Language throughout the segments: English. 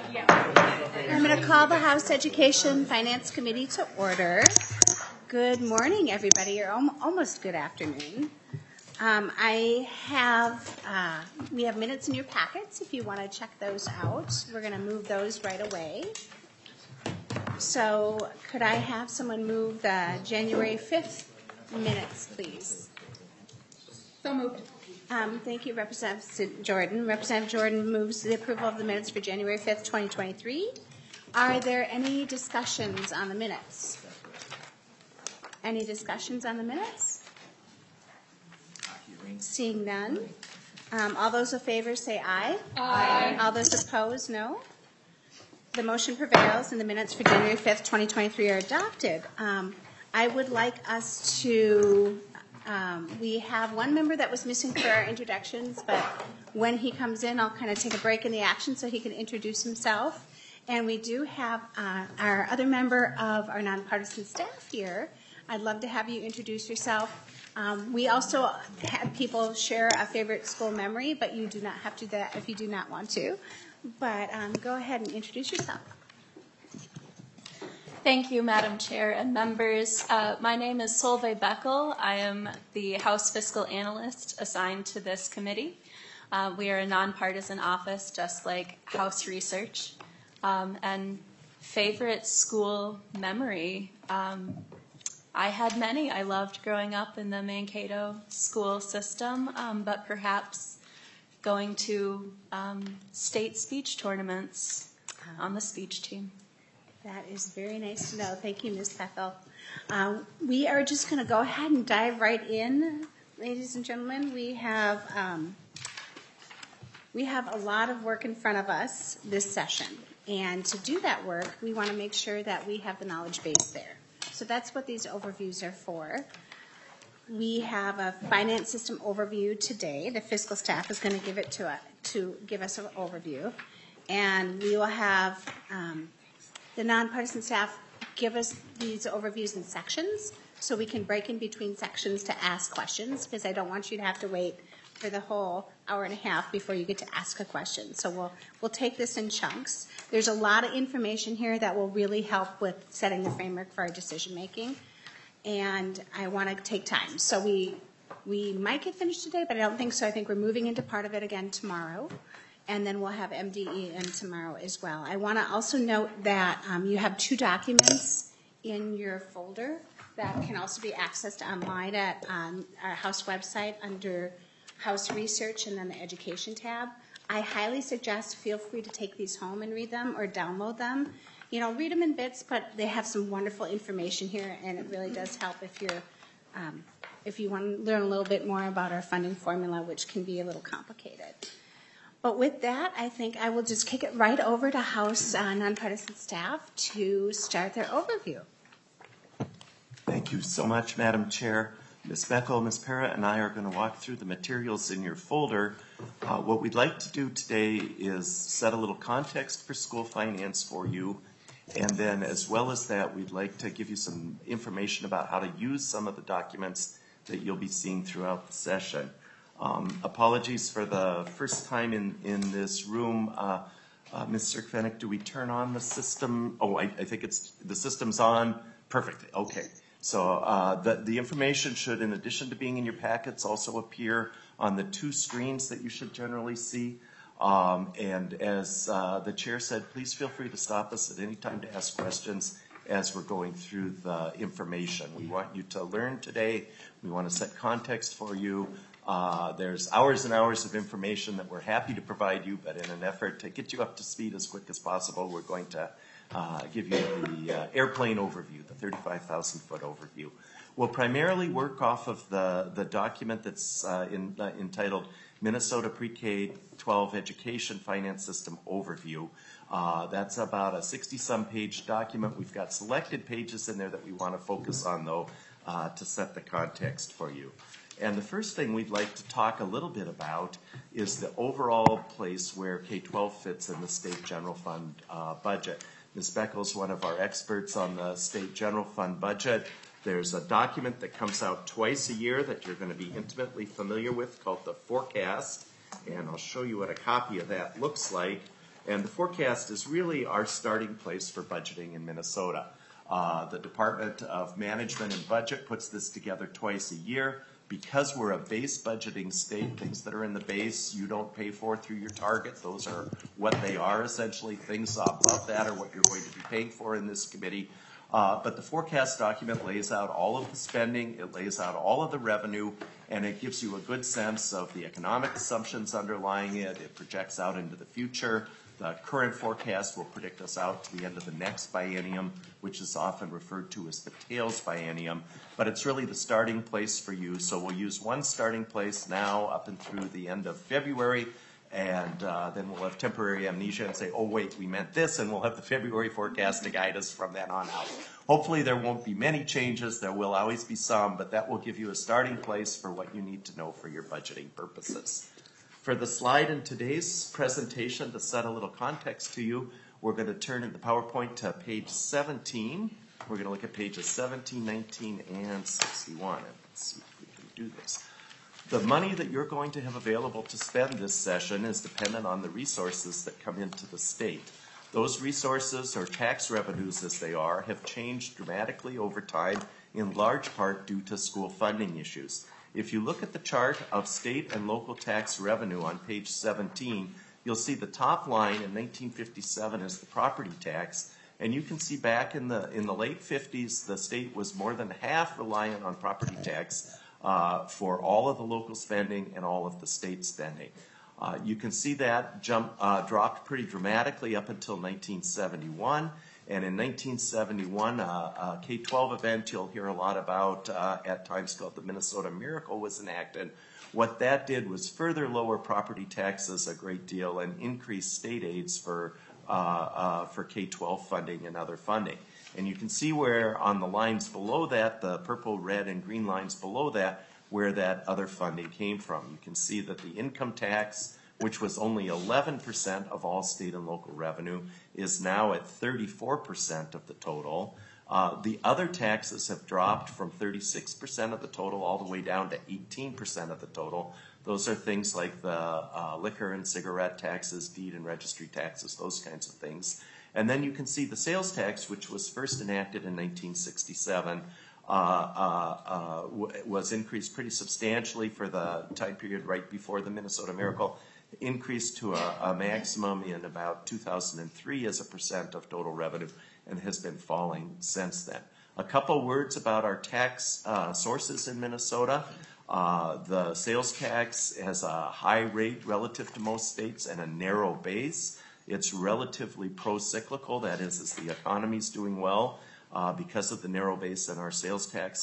I'm going to call the House Education Finance Committee to order. Good morning, everybody, or almost good afternoon. We have minutes in your packets if you want to check those out. We're going to move those right away. So could I have someone move the January 5th minutes, please? So moved. Thank you, Representative Jordan. Representative Jordan moves the approval of the minutes for January 5th, 2023. Are there any discussions on the minutes? Any discussions on the minutes? Seeing none. All those in favor say aye. Aye. All those opposed, no. The motion prevails and the minutes for January 5th, 2023 are adopted. I would like us to, we have one member that was missing for our introductions, but when he comes in, I'll kind of take a break in the action so he can introduce himself. And we do have our other member of our nonpartisan staff here. I'd love to have you introduce yourself. We also had people share a favorite school memory, but you do not have to do that if you do not want to. But go ahead and introduce yourself. Thank you, Madam Chair and members. My name is Solveig Beckel. I am the House Fiscal Analyst assigned to this committee. We are a nonpartisan office, just like House Research. And favorite school memory, I had many. I loved growing up in the Mankato school system, but perhaps going to state speech tournaments on the speech team. That is very nice to know. Thank you, Ms. Beckel. We are just going to go ahead and dive right in, ladies and gentlemen. We have a lot of work in front of us this session. And to do that work, we want to make sure that we have the knowledge base there. So that's what these overviews are for. We have a finance system overview today. The fiscal staff is going to give it to give us an overview. And we will have the nonpartisan staff give us these overviews in sections so we can break in between sections to ask questions, because I don't want you to have to wait for the whole hour and a half before you get to ask a question. So we'll take this in chunks. There's a lot of information here that will really help with setting the framework for our decision making. And I want to take time. So we might get finished today, but I don't think so. I think we're moving into part of it again tomorrow. And then we'll have MDE in tomorrow as well. I want to also note that you have two documents in your folder that can also be accessed online at our House website under House Research and then the Education tab. I highly suggest feel free to take these home and read them or download them. You know, read them in bits, but they have some wonderful information here, and it really does help if you want to learn a little bit more about our funding formula, which can be a little complicated. But with that, I think I will just kick it right over to House nonpartisan staff to start their overview. Thank you so much, Madam Chair. Ms. Beckel, Ms. Parra, and I are going to walk through the materials in your folder. What we'd like to do today is set a little context for school finance for you. And then as well as that, we'd like to give you some information about how to use some of the documents that you'll be seeing throughout the session. Apologies for the first time in this room. Ms. Cirkvanek, do we turn on the system? Oh, I think the system's on. Perfect. Okay. So the information should, in addition to being in your packets, also appear on the two screens that you should generally see. And as the chair said, please feel free to stop us at any time to ask questions as we're going through the information. We want you to learn today. We want to set context for you. There's hours and hours of information that we're happy to provide you, but in an effort to get you up to speed as quick as possible, we're going to give you the airplane overview, the 35,000-foot overview. We'll primarily work off of the document that's entitled Minnesota Pre-K-12 Education Finance System Overview. That's about a 60-some page document. We've got selected pages in there that we want to focus on, though, to set the context for you. And the first thing we'd like to talk a little bit about is the overall place where K-12 fits in the state general fund budget. Ms. Beckel is one of our experts on the state general fund budget. There's a document that comes out twice a year that you're going to be intimately familiar with called the forecast, and I'll show you what a copy of that looks like. And the forecast is really our starting place for budgeting in Minnesota. The Department of Management and Budget puts this together twice a year. Because we're a base budgeting state, things that are in the base you don't pay for through your target. Those are what they are essentially. Things above that are what you're going to be paying for in this committee. But the forecast document lays out all of the spending, it lays out all of the revenue, and it gives you a good sense of the economic assumptions underlying it. It projects out into the future. The current forecast will predict us out to the end of the next biennium, which is often referred to as the tails biennium. But it's really the starting place for you. So we'll use one starting place now up and through the end of February. And then we'll have temporary amnesia and say, oh, wait, we meant this. And we'll have the February forecast to guide us from then on out. Hopefully there won't be many changes. There will always be some. But that will give you a starting place for what you need to know for your budgeting purposes. For the slide in today's presentation, to set a little context to you, we're going to turn in the PowerPoint to page 17. We're going to look at pages 17, 19, and 61. And let's see if we can do this. The money that you're going to have available to spend this session is dependent on the resources that come into the state. Those resources, or tax revenues as they are, have changed dramatically over time, in large part due to school funding issues. If you look at the chart of state and local tax revenue on page 17, you'll see the top line in 1957 is the property tax. And you can see back in the late 50s, the state was more than half reliant on property tax for all of the local spending and all of the state spending. You can see that dropped pretty dramatically up until 1971. And in 1971, a K-12 event you'll hear a lot about at times called the Minnesota Miracle was enacted. What that did was further lower property taxes a great deal and increase state aids for K-12 funding and other funding. And you can see where on the lines below that, the purple, red, and green lines below that, where that other funding came from. You can see that the income tax, which was only 11% of all state and local revenue, is now at 34% of the total. The other taxes have dropped from 36% of the total all the way down to 18% of the total. Those are things like the liquor and cigarette taxes, deed and registry taxes, those kinds of things. And then you can see the sales tax, which was first enacted in 1967, was increased pretty substantially for the time period right before the Minnesota Miracle, increased to a maximum in about 2003 as a percent of total revenue, and has been falling since then. A couple words about our tax sources in Minnesota. The sales tax has a high rate relative to most states and a narrow base. It's relatively pro-cyclical, that is, as the economy's doing well. Because of the narrow base in our sales tax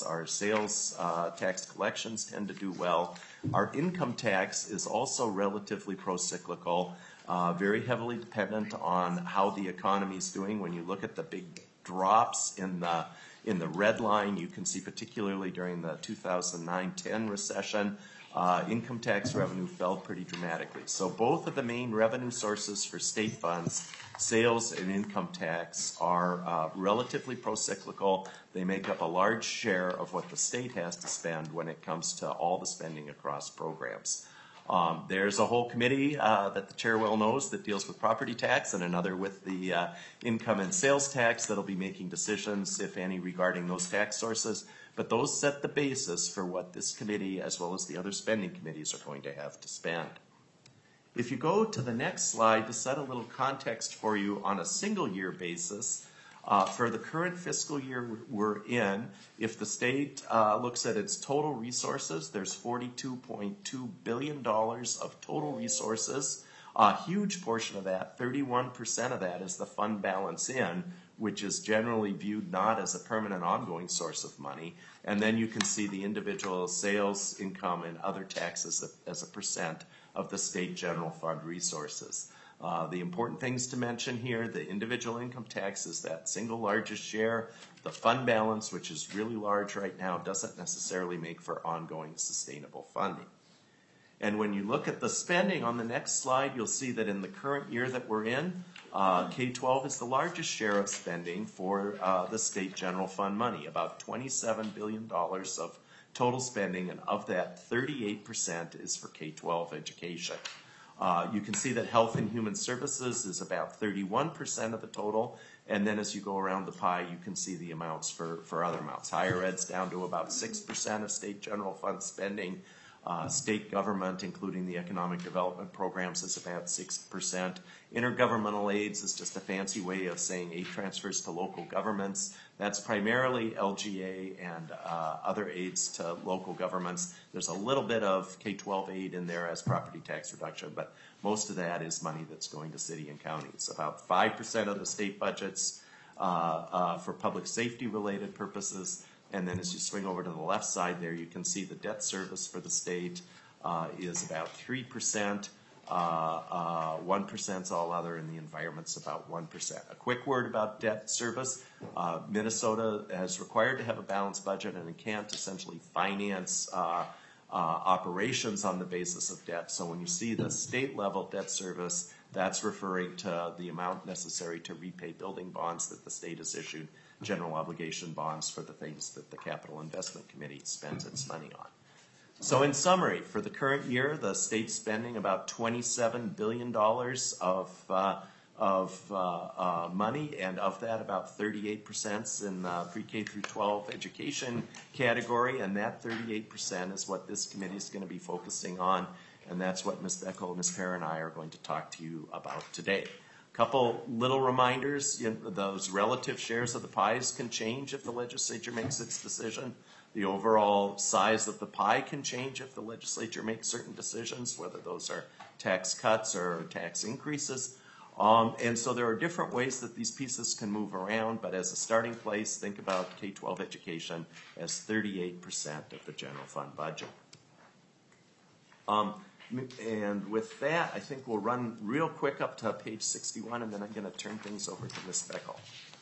tax collections tend to do well. Our income tax is also relatively pro-cyclical, very heavily dependent on how the economy is doing. When you look at the big drops in the red line, you can see particularly during the 2009-10 recession, income tax revenue fell pretty dramatically. So both of the main revenue sources for state funds, sales and income tax, are relatively pro-cyclical. They make up a large share of what the state has to spend when it comes to all the spending across programs. There's a whole committee that the chair well knows that deals with property tax, and another with the income and sales tax that'll be making decisions, if any, regarding those tax sources. But those set the basis for what this committee, as well as the other spending committees, are going to have to spend. If you go to the next slide to set a little context for you on a single year basis, for the current fiscal year we're in, if the state looks at its total resources, there's $42.2 billion of total resources. A huge portion of that, 31% of that, is the fund balance in, which is generally viewed not as a permanent ongoing source of money. And then you can see the individual sales, income, and other taxes as a percent of the state general fund resources. The important things to mention here, the individual income tax is that single largest share. The fund balance, which is really large right now, doesn't necessarily make for ongoing sustainable funding. And when you look at the spending on the next slide, you'll see that in the current year that we're in, K-12 is the largest share of spending for the state general fund money, about $27 billion of total spending, and of that, 38% is for K-12 education. You can see that Health and Human Services is about 31% of the total. And then as you go around the pie, you can see the amounts for other amounts. Higher ed's down to about 6% of state general fund spending. State government, including the economic development programs, is about 6%. Intergovernmental aids is just a fancy way of saying aid transfers to local governments. That's primarily LGA and other aids to local governments. There's a little bit of K-12 aid in there as property tax reduction, but most of that is money that's going to city and counties. About 5% of the state budgets for public safety related purposes. And then as you swing over to the left side there, you can see the debt service for the state is about 3%. 1% is all other, and the environment's about 1%. A quick word about debt service. Minnesota is required to have a balanced budget, and it can't essentially finance operations on the basis of debt. So when you see the state level debt service, that's referring to the amount necessary to repay building bonds that the state has issued, general obligation bonds for the things that the Capital Investment Committee spends its money on. So in summary, for the current year, the state's spending about $27 billion of money, and of that, about 38% in the pre-K through 12 education category, and that 38% is what this committee is going to be focusing on, and that's what Ms. Beckel, Ms. Parra, and I are going to talk to you about today. Couple little reminders, those relative shares of the pies can change if the legislature makes its decision. The overall size of the pie can change if the legislature makes certain decisions, whether those are tax cuts or tax increases. And so there are different ways that these pieces can move around, but as a starting place, think about K-12 education as 38% of the general fund budget. And with that, I think we'll run real quick up to page 61, and then I'm going to turn things over to Ms. Beckel.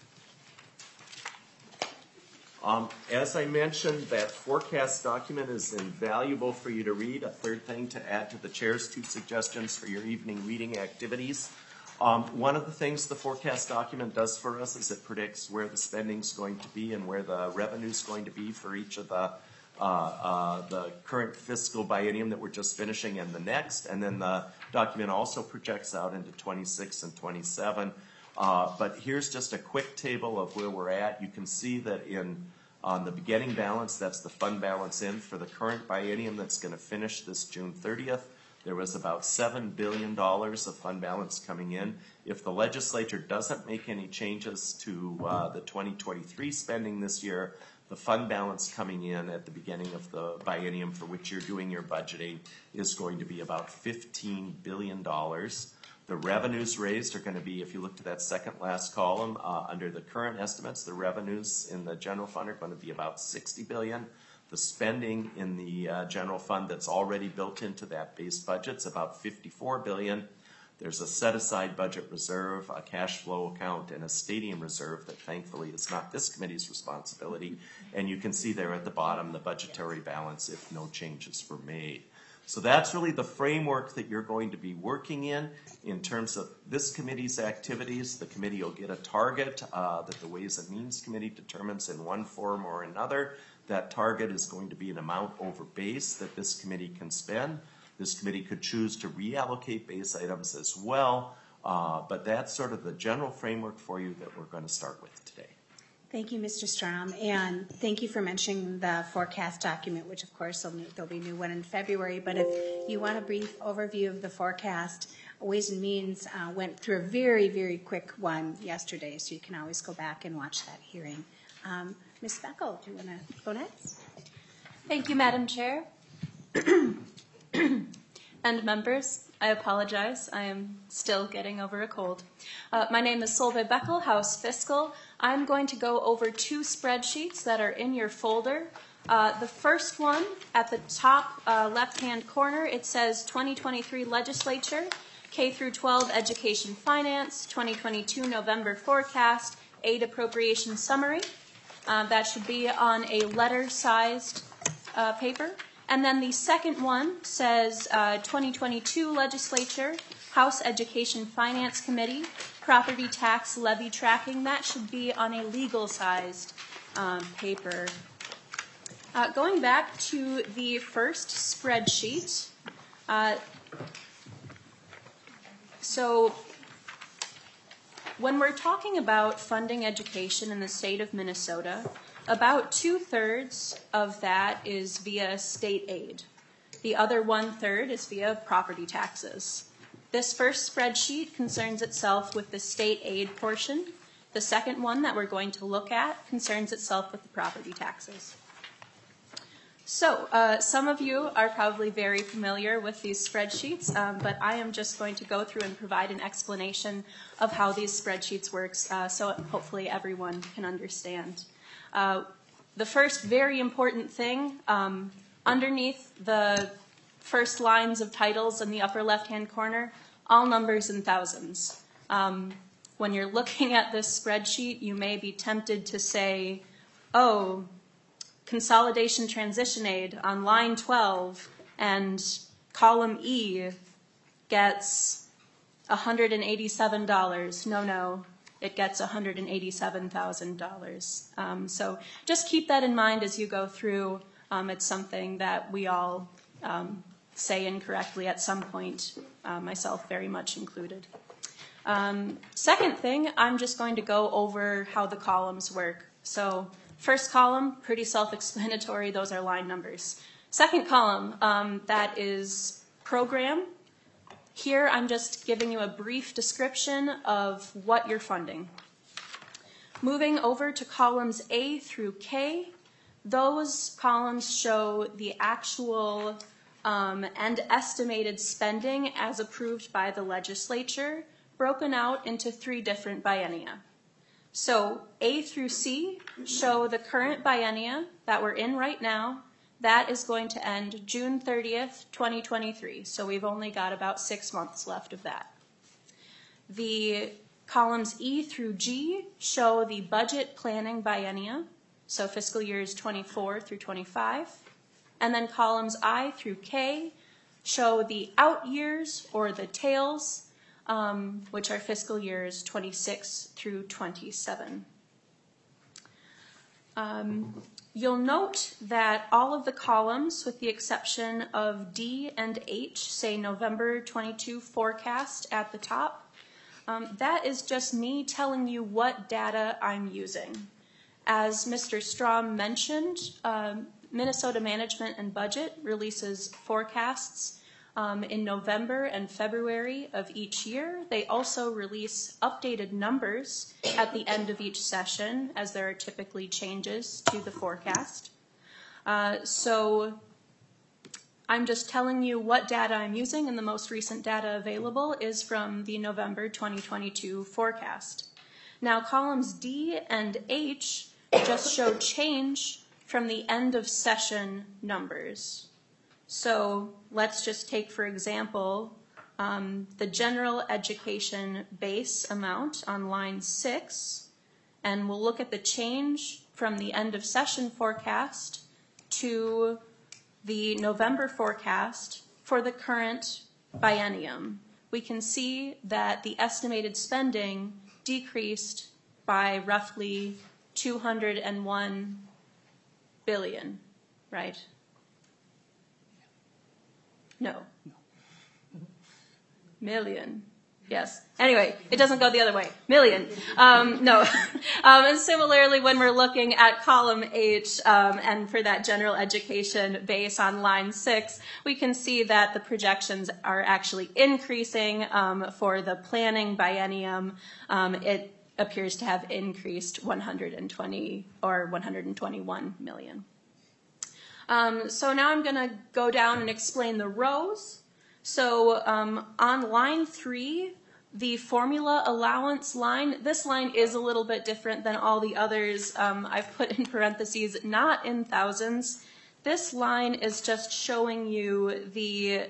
As I mentioned, that forecast document is invaluable for you to read. A third thing to add to the chair's 2 suggestions for your evening reading activities. One of the things the forecast document does for us is it predicts where the spending's going to be and where the revenue's going to be for each of the current fiscal biennium that we're just finishing and the next. And then the document also projects out into 26 and 27. But here's just a quick table of where we're at. You can see that on the beginning balance, that's the fund balance in for the current biennium that's going to finish this June 30th. There was about $7 billion of fund balance coming in. If the legislature doesn't make any changes to the 2023 spending this year, the fund balance coming in at the beginning of the biennium for which you're doing your budgeting is going to be about $15 billion. The revenues raised are going to be, if you look to that second last column, under the current estimates, the revenues in the general fund are going to be about $60 billion. The spending in the general fund that's already built into that base budget is about $54 billion. There's a set-aside budget reserve, a cash flow account, and a stadium reserve that thankfully is not this committee's responsibility. And you can see there at the bottom the budgetary balance if no changes were made. So that's really the framework that you're going to be working in terms of this committee's activities. The committee will get a target that the Ways and Means Committee determines in one form or another. That target is going to be an amount over base that this committee can spend. This committee could choose to reallocate base items as well, but that's sort of the general framework for you that we're going to start with today. Thank you, Mr. Strom, and thank you for mentioning the forecast document, which of course there'll be a new one in February, but if you want a brief overview of the forecast, Ways and Means went through a very, very quick one yesterday, so you can always go back and watch that hearing. Ms. Beckel, do you want to go next? Thank you, Madam Chair. And members, I apologize. I am still getting over a cold. My name is Solveig Beckel, House Fiscal. I'm going to go over 2 spreadsheets that are in your folder. The first one, at the top left-hand corner, it says 2023 Legislature, K through 12 Education Finance, 2022 November Forecast, Aid Appropriation Summary. That should be on a letter-sized paper. And then the second one says 2022 Legislature, House Education Finance Committee, Property Tax Levy Tracking. That should be on a legal-sized paper. Going back to the first spreadsheet, So when we're talking about funding education in the state of Minnesota, about 2/3 of that is via state aid. The other 1/3 is via property taxes. This first spreadsheet concerns itself with the state aid portion. The second one that we're going to look at concerns itself with the property taxes. So some of you are probably very familiar with these spreadsheets, but I am just going to go through and provide an explanation of how these spreadsheets work, so hopefully everyone can understand. The first very important thing, underneath the first lines of titles in the upper left-hand corner, all numbers in thousands. When you're looking at this spreadsheet, you may be tempted to say, oh, consolidation transition aid on line 12 and column E gets $187. No, it gets $187,000. So just keep that in mind as you go through. It's something that we all say incorrectly at some point, myself very much included. Second thing, I'm just going to go over how the columns work. So first column, pretty self-explanatory. Those are line numbers. Second column, that is program. Here, I'm just giving you a brief description of what you're funding. Moving over to columns A through K, those columns show the actual and estimated spending as approved by the legislature, broken out into 3 different biennia. So A through C show the current biennia that we're in right now. That is going to end June 30th, 2023. So we've only got about 6 months left of that. The columns E through G show the budget planning biennia, so fiscal years 24 through 25. And then columns I through K show the out years or the tails, which are fiscal years 26 through 27. You'll note that all of the columns, with the exception of D and H, say November 22 forecast at the top. That is just me telling you what data I'm using. As Mr. Strom mentioned, Minnesota Management and Budget releases forecasts in November and February of each year. They also release updated numbers at the end of each session, as there are typically changes to the forecast. So I'm just telling you what data I'm using, and the most recent data available is from the November 2022 forecast. Now, columns D and H just show change from the end of session numbers. So let's just take, for example, the general education base amount on line 6, and we'll look at the change from the end of session forecast to the November forecast for the current biennium. We can see that the estimated spending decreased by roughly $201 billion, right? No. Million. Yes. Anyway, it doesn't go the other way. Million. No. And similarly, when we're looking at column H and for that general education base on line 6, we can see that the projections are actually increasing for the planning biennium. It appears to have increased 120 or 121 million. So now I'm going to go down and explain the rows. So on line 3, the formula allowance line, this line is a little bit different than all the others. I've put in parentheses, not in thousands. This line is just showing you the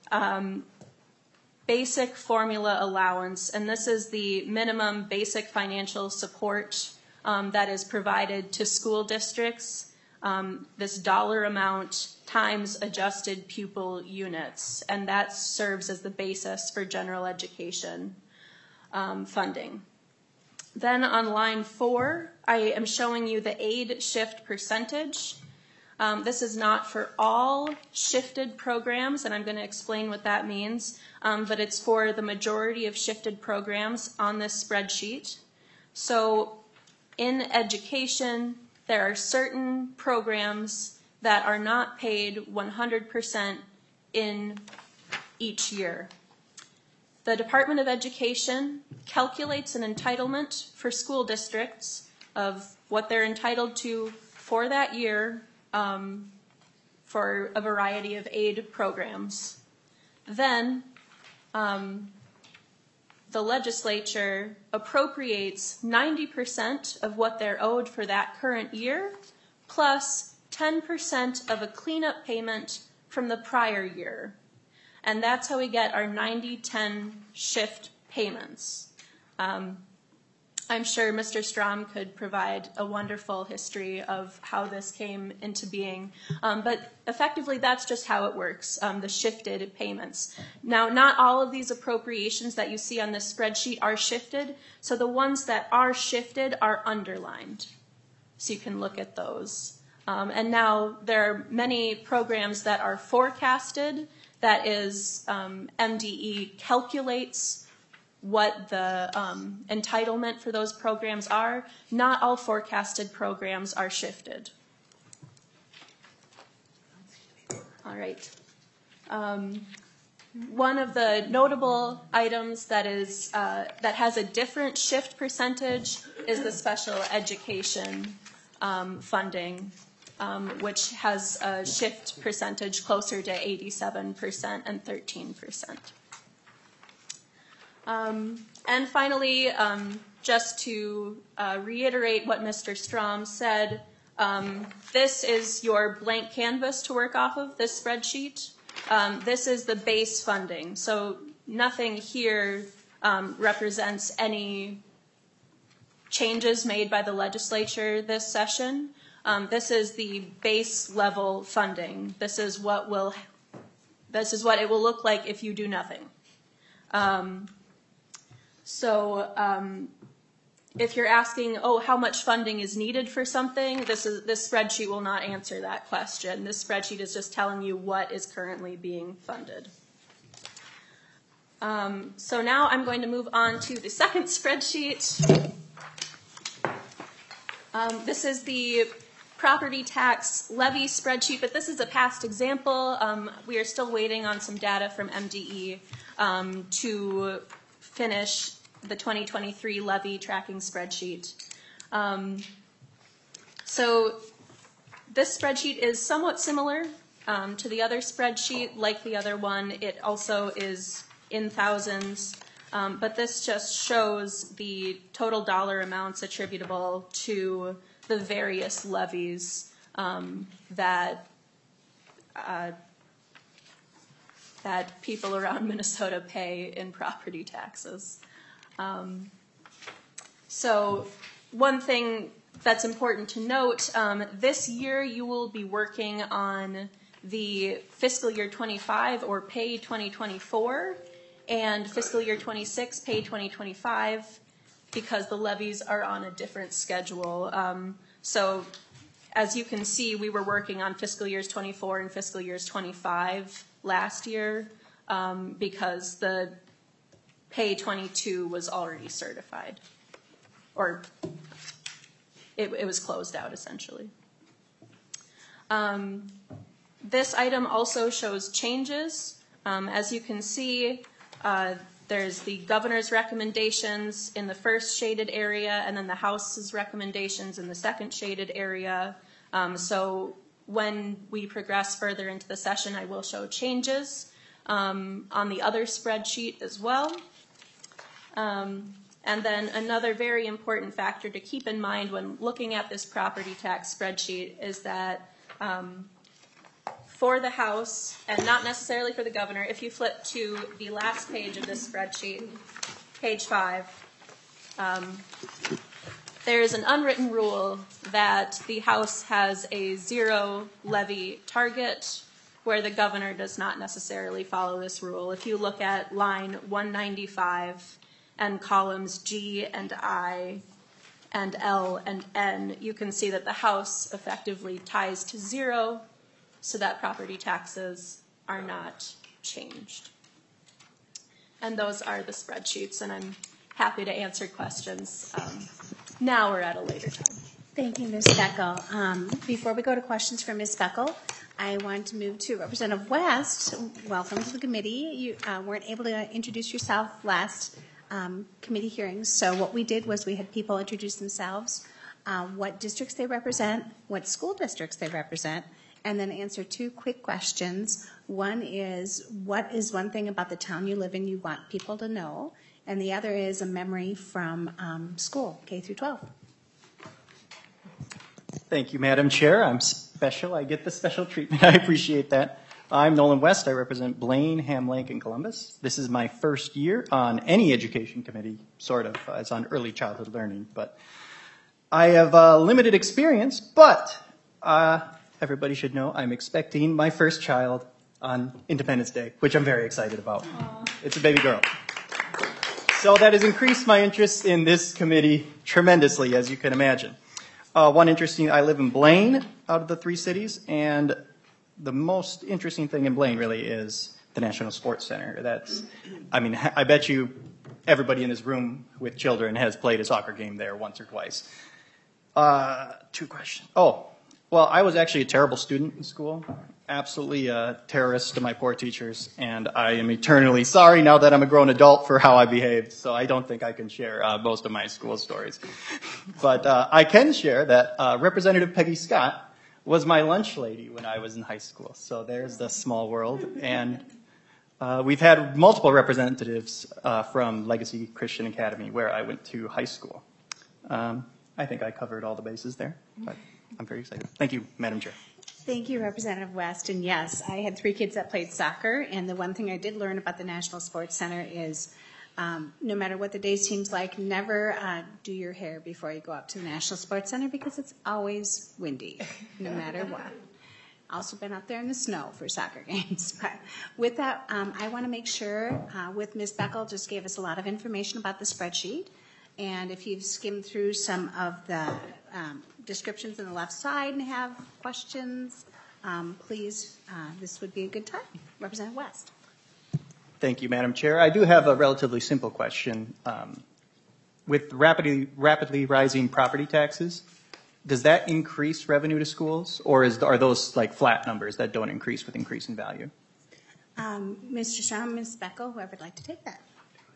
basic formula allowance, and this is the minimum basic financial support that is provided to school districts. This dollar amount times adjusted pupil units, and that serves as the basis for general education funding. Then on line 4, I am showing you the aid shift percentage. This is not for all shifted programs, and I'm going to explain what that means, but it's for the majority of shifted programs on this spreadsheet. So in education, there are certain programs that are not paid 100% in each year. The Department of Education calculates an entitlement for school districts of what they're entitled to for that year for a variety of aid programs. Then the legislature appropriates 90% of what they're owed for that current year, plus 10% of a cleanup payment from the prior year. And that's how we get our 90-10 shift payments. I'm sure Mr. Strom could provide a wonderful history of how this came into being. But effectively, that's just how it works, the shifted payments. Now, not all of these appropriations that you see on this spreadsheet are shifted. So the ones that are shifted are underlined. So you can look at those. And now there are many programs that are forecasted. That is, MDE calculates what the entitlement for those programs are. Not all forecasted programs are shifted. All right. One of the notable items that is that has a different shift percentage is the special education funding, which has a shift percentage closer to 87% and 13%. And finally, just to reiterate what Mr. Strom said, this is your blank canvas to work off of, this spreadsheet. This is the base funding. So nothing here represents any changes made by the legislature this session. This is the base level funding. This is what it will look like if you do nothing. So if you're asking, how much funding is needed for something, this spreadsheet will not answer that question. This spreadsheet is just telling you what is currently being funded. So now I'm going to move on to the second spreadsheet. This is the property tax levy spreadsheet, but this is a past example. We are still waiting on some data from MDE to finish the 2023 levy tracking spreadsheet. So this spreadsheet is somewhat similar to the other spreadsheet. Like the other one, it also is in thousands, but this just shows the total dollar amounts attributable to the various levies that people around Minnesota pay in property taxes. So one thing that's important to note, this year you will be working on the fiscal year 25 or pay 2024 and fiscal year 26 pay 2025 because the levies are on a different schedule. So as you can see, we were working on fiscal years 24 and fiscal years 25 last year because the pay 22 was already certified, or it was closed out essentially. This item also shows changes. As you can see, there's the governor's recommendations in the first shaded area and then the House's recommendations in the second shaded area. So when we progress further into the session, I will show changes on the other spreadsheet as well. And then another very important factor to keep in mind when looking at this property tax spreadsheet is that for the House, and not necessarily for the governor, if you flip to the last page of this spreadsheet, page 5, there is an unwritten rule that the House has a 0 levy target where the governor does not necessarily follow this rule. If you look at line 195 and columns G and I, and L and N, you can see that the House effectively ties to 0, so that property taxes are not changed. And those are the spreadsheets, and I'm happy to answer questions now or at a later time. Thank you, Ms. Beckel. Before we go to questions for Ms. Beckel, I want to move to Representative West. Welcome to the committee. You weren't able to introduce yourself last committee hearings, so what we did was we had people introduce themselves, what districts they represent, what school districts they represent, and then answer 2 quick questions. One is, what is one thing about the town you live in you want people to know? And the other is a memory from school, K through 12. Thank you, Madam Chair. I'm special. I get the special treatment. I appreciate that. I'm Nolan West. I represent Blaine, Ham Lake, and Columbus. This is my first year on any education committee, sort of. It's on early childhood learning. But I have limited experience, but everybody should know I'm expecting my first child on Independence Day, which I'm very excited about. Aww. It's a baby girl. So that has increased my interest in this committee tremendously, as you can imagine. One interesting, I live in Blaine out of the 3 cities, and the most interesting thing in Blaine really is the National Sports Center. That's, I mean, I bet you everybody in this room with children has played a soccer game there once or twice. 2 questions. Oh, well, I was actually a terrible student in school, absolutely a terrorist to my poor teachers, and I am eternally sorry now that I'm a grown adult for how I behaved, so I don't think I can share most of my school stories. But I can share that Representative Peggy Scott was my lunch lady when I was in high school, so there's the small world. And we've had multiple representatives from Legacy Christian Academy, where I went to high school. I think I covered all the bases there, but I'm very excited. Thank you, Madam Chair. Thank you, Representative West. And yes, I had 3 kids that played soccer, and the one thing I did learn about the National Sports Center is no matter what the day seems like, never do your hair before you go up to the National Sports Center because it's always windy, no matter what. Also been up there in the snow for soccer games. But with that, I want to make sure with Ms. Beckel just gave us a lot of information about the spreadsheet. And if you've skimmed through some of the descriptions on the left side and have questions, please, this would be a good time. Representative West. Thank you, Madam Chair. I do have a relatively simple question. With rapidly rising property taxes, does that increase revenue to schools, or are those like flat numbers that don't increase with increase in value? Mr. Strom, Ms. Beckel, whoever would like to take that.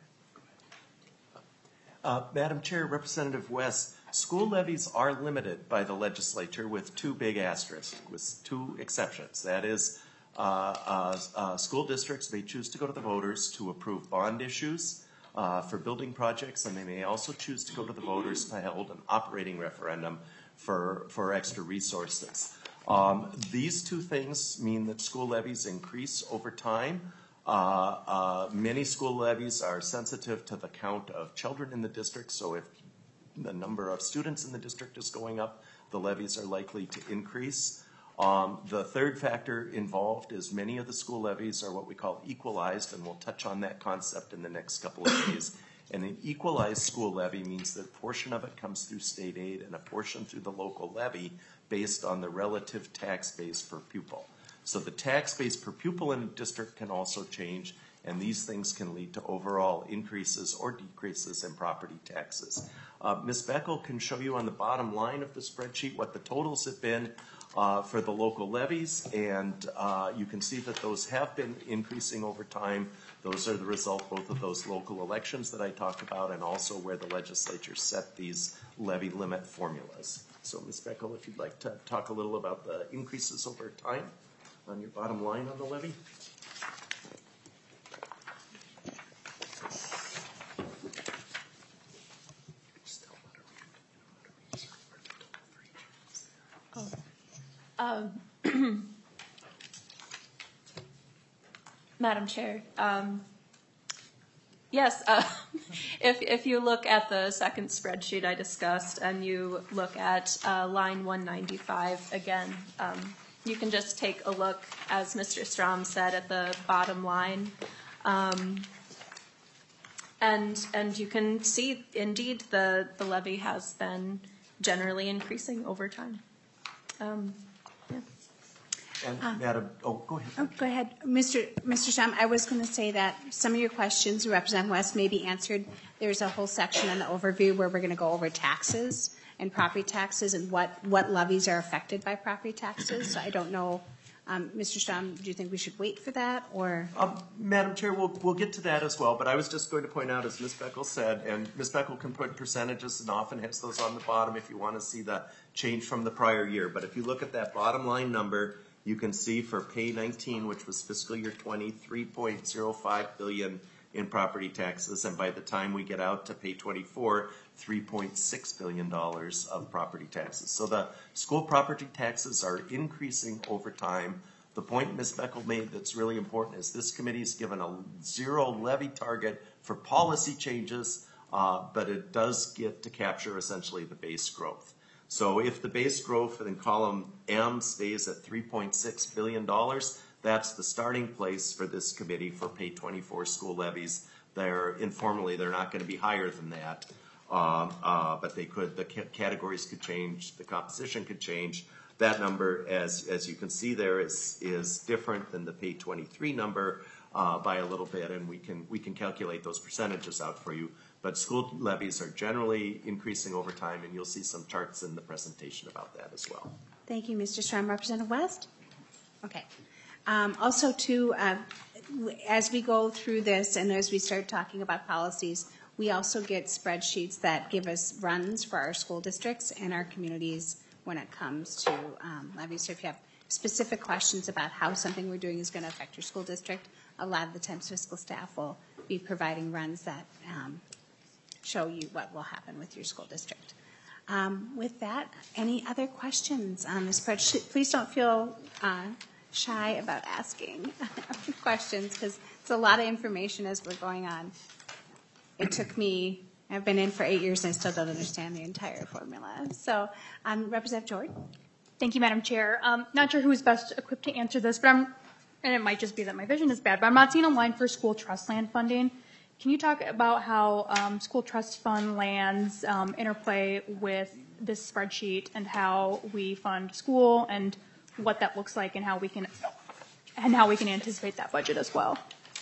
Madam Chair, Representative West, school levies are limited by the legislature with 2 big asterisks, with 2 exceptions. That is, school districts may choose to go to the voters to approve bond issues for building projects, and they may also choose to go to the voters to hold an operating referendum for extra resources. These 2 things mean that school levies increase over time. Many school levies are sensitive to the count of children in the district, so if the number of students in the district is going up, the levies are likely to increase. The third factor involved is many of the school levies are what we call equalized, and we'll touch on that concept in the next couple of days. And an equalized school levy means that a portion of it comes through state aid and a portion through the local levy based on the relative tax base per pupil. So the tax base per pupil in a district can also change, and these things can lead to overall increases or decreases in property taxes. Ms. Beckel can show you on the bottom line of the spreadsheet what the totals have been for the local levies, and you can see that those have been increasing over time. Those are the result both of those local elections that I talked about and also where the legislature set these levy limit formulas. So Ms. Beckel, if you'd like to talk a little about the increases over time on your bottom line on the levy. Madam Chair, yes, if you look at the second spreadsheet I discussed and you look at line 195 again, you can just take a look, as Mr. Strom said, at the bottom line. And And you can see, indeed, the levy has been generally increasing over time. And Madam, go ahead. Oh, go ahead. Mr. Shum, I was going to say that some of your questions, Representative West, may be answered. There's a whole section in the overview where we're going to go over taxes and property taxes and what levies are affected by property taxes. So I don't know, Mr. Shum, do you think we should wait for that, or? Madam Chair, we'll get to that as well, but I was just going to point out, as Ms. Beckel said, and Ms. Beckel can put percentages and often has those on the bottom if you want to see the change from the prior year. But if you look at that bottom line number, you can see for pay 19, which was fiscal year 20, $3.05 billion in property taxes, and by the time we get out to pay 24, $3.6 billion of property taxes. So the school property taxes are increasing over time. The point Ms. Beckel made that's really important is this committee is given a zero levy target for policy changes, but it does get to capture essentially the base growth. So if the base growth in column M stays at $3.6 billion, that's the starting place for this committee for pay 24 school levies. Informally, they're not going to be higher than that, but they could. The categories could change, the composition could change. That number, as you can see there, is different than the pay 23 number by a little bit, and we can calculate those percentages out for you. But school levies are generally increasing over time, and you'll see some charts in the presentation about that as well. Thank you, Mr. Strom. Representative West? Okay. Also, too, as we go through this and as we start talking about policies, we also get spreadsheets that give us runs for our school districts and our communities when it comes to levies. So if you have specific questions about how something we're doing is going to affect your school district, a lot of the times fiscal staff will be providing runs that show you what will happen with your school district. With that, any other questions on the spreadsheet? Please don't feel shy about asking questions, because it's a lot of information as we're going on. It took me, I've been in for 8 years and I still don't understand the entire formula. So, Representative Jordan. Thank you, Madam Chair. Not sure who is best equipped to answer this, but and it might just be that my vision is bad, but I'm not seeing a line for school trust land funding. Can you talk about how school trust fund lands interplay with this spreadsheet and how we fund school and what that looks like and how we can anticipate that budget as well?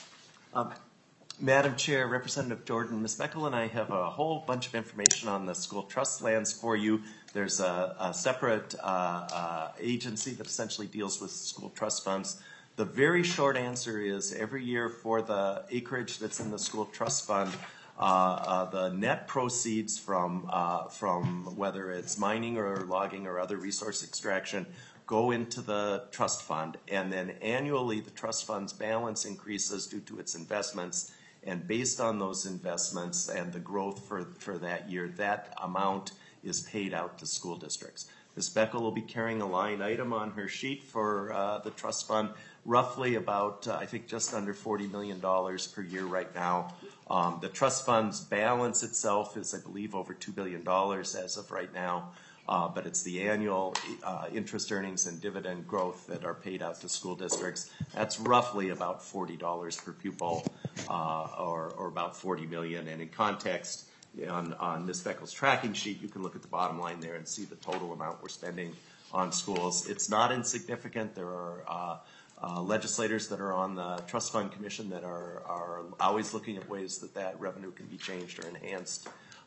Madam Chair, Representative Jordan, Ms. Beckel and I have a whole bunch of information on the school trust lands for you. There's a separate agency that essentially deals with school trust funds. The very short answer is every year for the acreage that's in the school trust fund, the net proceeds from whether it's mining or logging or other resource extraction go into the trust fund, and then annually the trust fund's balance increases due to its investments, and based on those investments and the growth for that year, that amount is paid out to school districts. Ms. Beckel will be carrying a line item on her sheet for the trust fund, roughly about, I think, just under $40 million per year right now. The trust fund's balance itself is, I believe, over $2 billion as of right now. But it's the annual interest earnings and dividend growth that are paid out to school districts. That's roughly about $40 per pupil, or about $40 million. And in context, on Ms. Beckel's tracking sheet, you can look at the bottom line there and see the total amount we're spending on schools. It's not insignificant. There are legislators that are on the Trust Fund Commission that are always looking at ways that revenue can be changed or enhanced.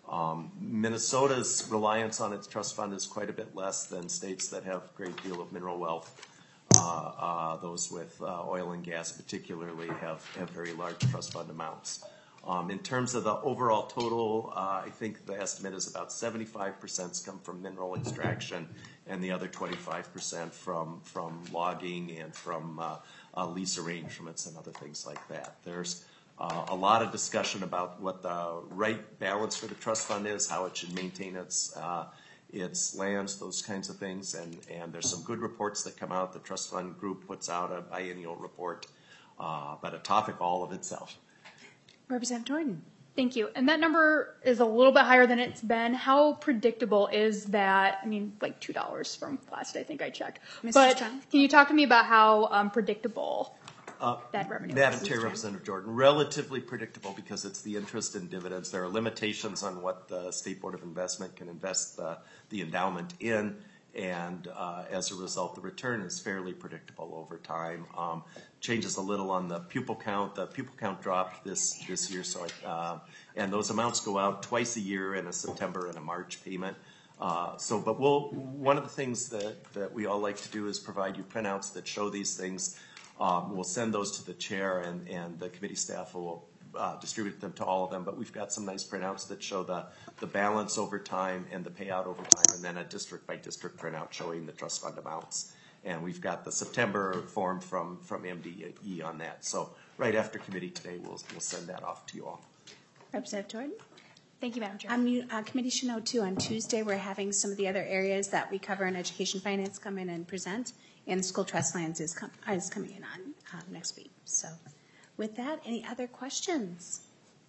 Minnesota's reliance on its trust fund is quite a bit less than states that have a great deal of mineral wealth. Those with oil and gas particularly have very large trust fund amounts. In terms of the overall total, I think the estimate is about 75% come from mineral extraction and the other 25% from logging and from lease arrangements and other things like that. There's a lot of discussion about what the right balance for the trust fund is, how it should maintain its lands, those kinds of things, and there's some good reports that come out. The trust fund group puts out a biennial report, but a topic all of itself. Representative Jordan. Thank you. And that number is a little bit higher than it's been. How predictable is that? I mean, like $2 from last I think I checked. Mr. But Strong? can you talk to me about how predictable that revenue Madam is. Chair, Representative Jordan, relatively predictable because it's the interest and dividends. There are limitations on what the State Board of Investment can invest the endowment in, and as a result, the return is fairly predictable over time. Changes a little on the pupil count. The pupil count dropped this year, so and those amounts go out twice a year in a September and a March payment. But one of the things that we all like to do is provide you printouts that show these things. We'll send those to the chair, and the committee staff will distribute them to all of them. But we've got some nice printouts that show the balance over time and the payout over time, and then a district by district printout showing the trust fund amounts. And we've got the September form from MDE on that. So right after committee today, we'll send that off to you all. Representative Jordan? Thank you, Madam Chair. Committee should know too, on Tuesday, we're having some of the other areas that we cover in education finance come in and present, and school trust lands is coming in on next week. So with that, any other questions?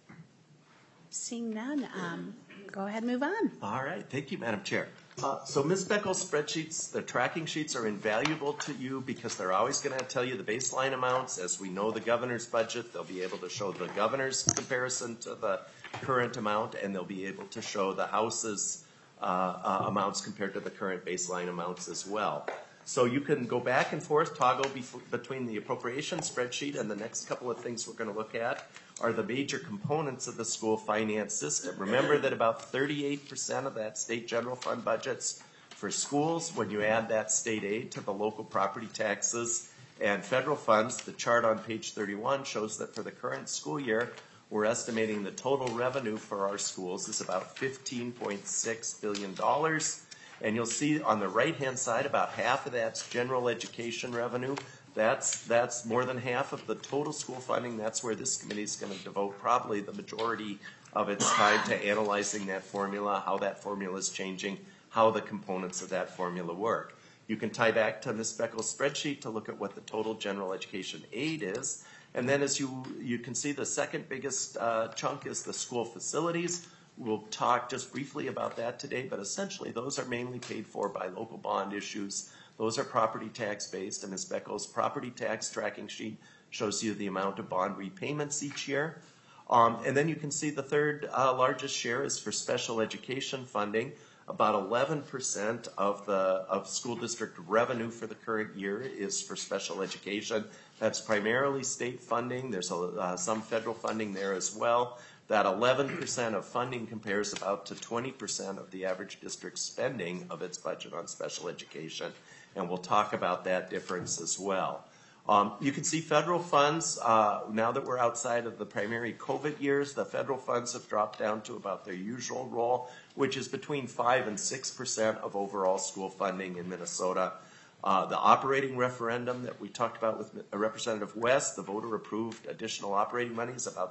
Seeing none, go ahead and move on. All right, thank you, Madam Chair. So Ms. Beckel's spreadsheets, the tracking sheets are invaluable to you because they're always going to tell you the baseline amounts. As we know the governor's budget, they'll be able to show the governor's comparison to the current amount, and they'll be able to show the House's amounts compared to the current baseline amounts as well. So you can go back and forth, toggle between the appropriation spreadsheet, and the next couple of things we're going to look at are the major components of the school finance system. Remember that about 38% of that state general fund budget's for schools. When you add that state aid to the local property taxes and federal funds, the chart on page 31 shows that for the current school year, we're estimating the total revenue for our schools is about $15.6 billion. And you'll see on the right-hand side, about half of that's general education revenue. That's more than half of the total school funding. That's where this committee is going to devote probably the majority of its time to analyzing that formula, how that formula is changing, how the components of that formula work. You can tie back to Ms. Beckel's spreadsheet to look at what the total general education aid is. And then as you can see, the second biggest chunk is the school facilities. We'll talk just briefly about that today, but essentially those are mainly paid for by local bond issues. Those are property tax based, and Ms. Beckel's property tax tracking sheet shows you the amount of bond repayments each year. And then you can see the third largest share is for special education funding. About 11% of school district revenue for the current year is for special education. That's primarily state funding. There's some federal funding there as well. That 11% of funding compares about to 20% of the average district spending of its budget on special education. And we'll talk about that difference as well. You can see federal funds, now that we're outside of the primary COVID years, the federal funds have dropped down to about their usual role, which is between 5 and 6% of overall school funding in Minnesota. The operating referendum that we talked about with Representative West, the voter approved additional operating money is about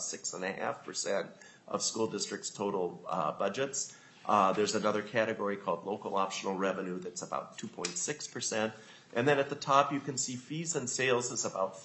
6.5% of school districts' total budgets. There's another category called local optional revenue that's about 2.6%. And then at the top, you can see fees and sales is about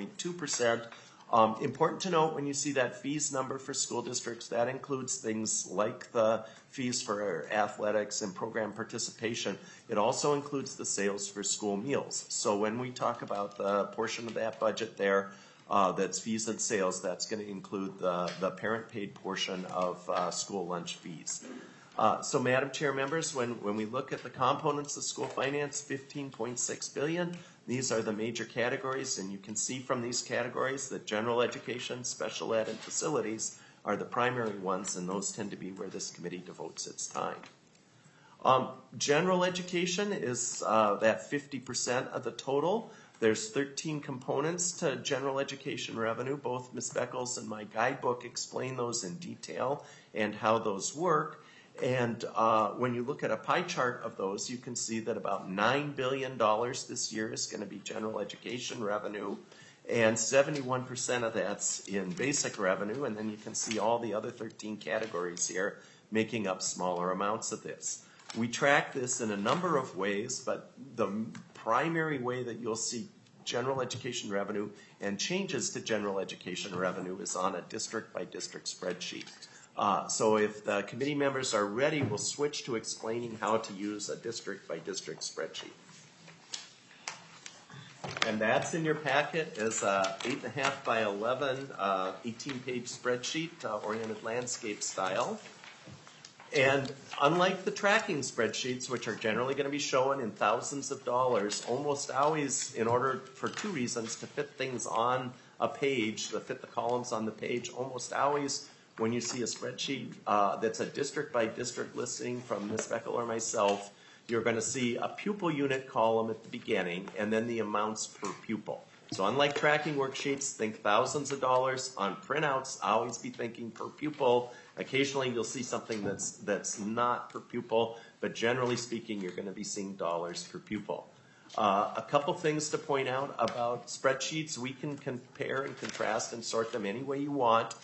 4.2%. Important to note when you see that fees number for school districts, that includes things like the fees for athletics and program participation. It also includes the sales for school meals. So when we talk about the portion of that budget there that's fees and sales, that's going to include the parent-paid portion of school lunch fees. So Madam Chair, members, when we look at the components of school finance, $15.6 billion, these are the major categories, and you can see from these categories that general education, special ed, and facilities are the primary ones, and those tend to be where this committee devotes its time. General education is that 50% of the total. There's 13 components to general education revenue. Both Ms. Beckles and my guidebook explain those in detail and how those work. And when you look at a pie chart of those, you can see that about $9 billion this year is going to be general education revenue, and 71% of that's in basic revenue, and then you can see all the other 13 categories here making up smaller amounts of this. We track this in a number of ways, but the primary way that you'll see general education revenue and changes to general education revenue is on a district-by-district spreadsheet. So if the committee members are ready, we'll switch to explaining how to use a district-by-district spreadsheet. And that's in your packet as a 8.5 by 11, 18-page spreadsheet, oriented landscape style. And unlike the tracking spreadsheets, which are generally going to be shown in thousands of dollars, almost always, in order for two reasons, to fit things on a page, to fit the columns on the page, almost always when you see a spreadsheet that's a district-by-district listing from Ms. Beckel or myself, you're going to see a pupil unit column at the beginning and then the amounts per pupil. So unlike tracking worksheets, think thousands of dollars. On printouts, always be thinking per pupil. Occasionally you'll see something that's not per pupil, but generally speaking, you're going to be seeing dollars per pupil. A couple things to point out about spreadsheets. We can compare and contrast and sort them any way you want.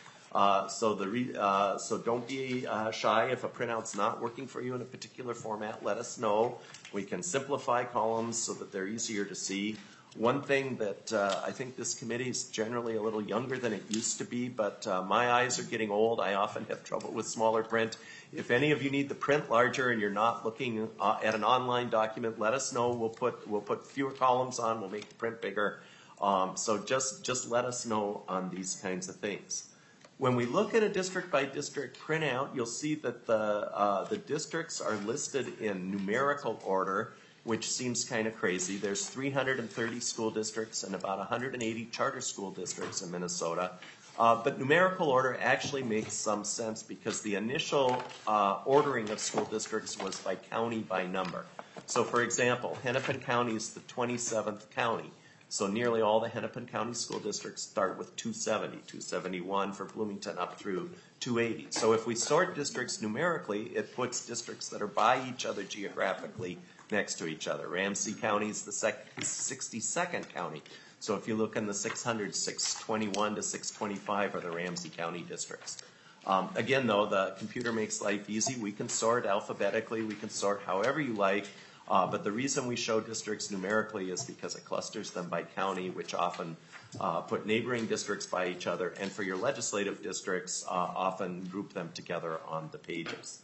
So don't be shy if a printout's not working for you in a particular format. Let us know. We can simplify columns so that they're easier to see. One thing that I think this committee is generally a little younger than it used to be, but my eyes are getting old. I often have trouble with smaller print. If any of you need the print larger and you're not looking at an online document, let us know. We'll put fewer columns on. We'll make the print bigger. So just let us know on these kinds of things. When we look at a district-by-district printout, you'll see that the districts are listed in numerical order, which seems kind of crazy. There's 330 school districts and about 180 charter school districts in Minnesota. But numerical order actually makes some sense because the initial ordering of school districts was by county by number. So for example, Hennepin County is the 27th county. So nearly all the Hennepin County school districts start with 270, 271 for Bloomington up through 280. So if we sort districts numerically, it puts districts that are by each other geographically next to each other. Ramsey County is the 62nd county. So if you look in the 600, 621 to 625 are the Ramsey County districts. Again, though, the computer makes life easy. We can sort alphabetically. We can sort however you like. But the reason we show districts numerically is because it clusters them by county, which often put neighboring districts by each other. And for your legislative districts, often group them together on the pages.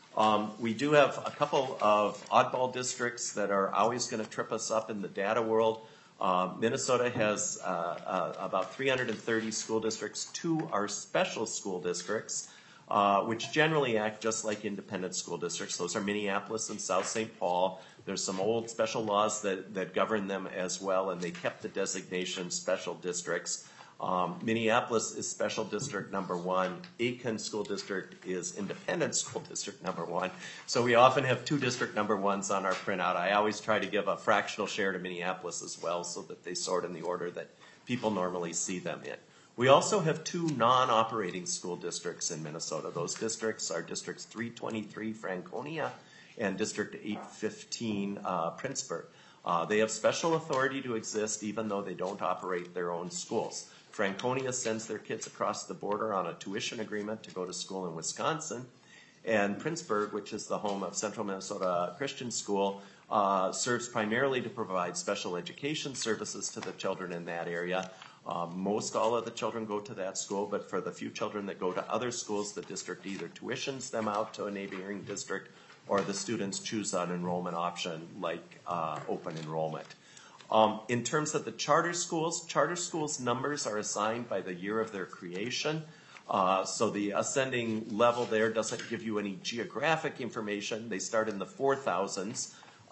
We do have a couple of oddball districts that are always going to trip us up in the data world. Minnesota has about 330 school districts. 2 are special school districts, which generally act just like independent school districts. Those are Minneapolis and South St. Paul. There's some old special laws that govern them as well, and they kept the designation special districts. Minneapolis is special district number 1. Aiken School District is independent school district number 1. So we often have 2 district number 1s on our printout. I always try to give a fractional share to Minneapolis as well so that they sort in the order that people normally see them in. We also have 2 non-operating school districts in Minnesota. Those districts are Districts 323 Franconia and District 815 Princeburg. They have special authority to exist even though they don't operate their own schools. Franconia sends their kids across the border on a tuition agreement to go to school in Wisconsin. And Princeburg, which is the home of Central Minnesota Christian School, serves primarily to provide special education services to the children in that area. Most all of the children go to that school, but for the few children that go to other schools, the district either tuitions them out to a neighboring district or the students choose an enrollment option like open enrollment. In terms of the charter schools numbers are assigned by the year of their creation. So the ascending level there doesn't give you any geographic information. They start in the 4000s.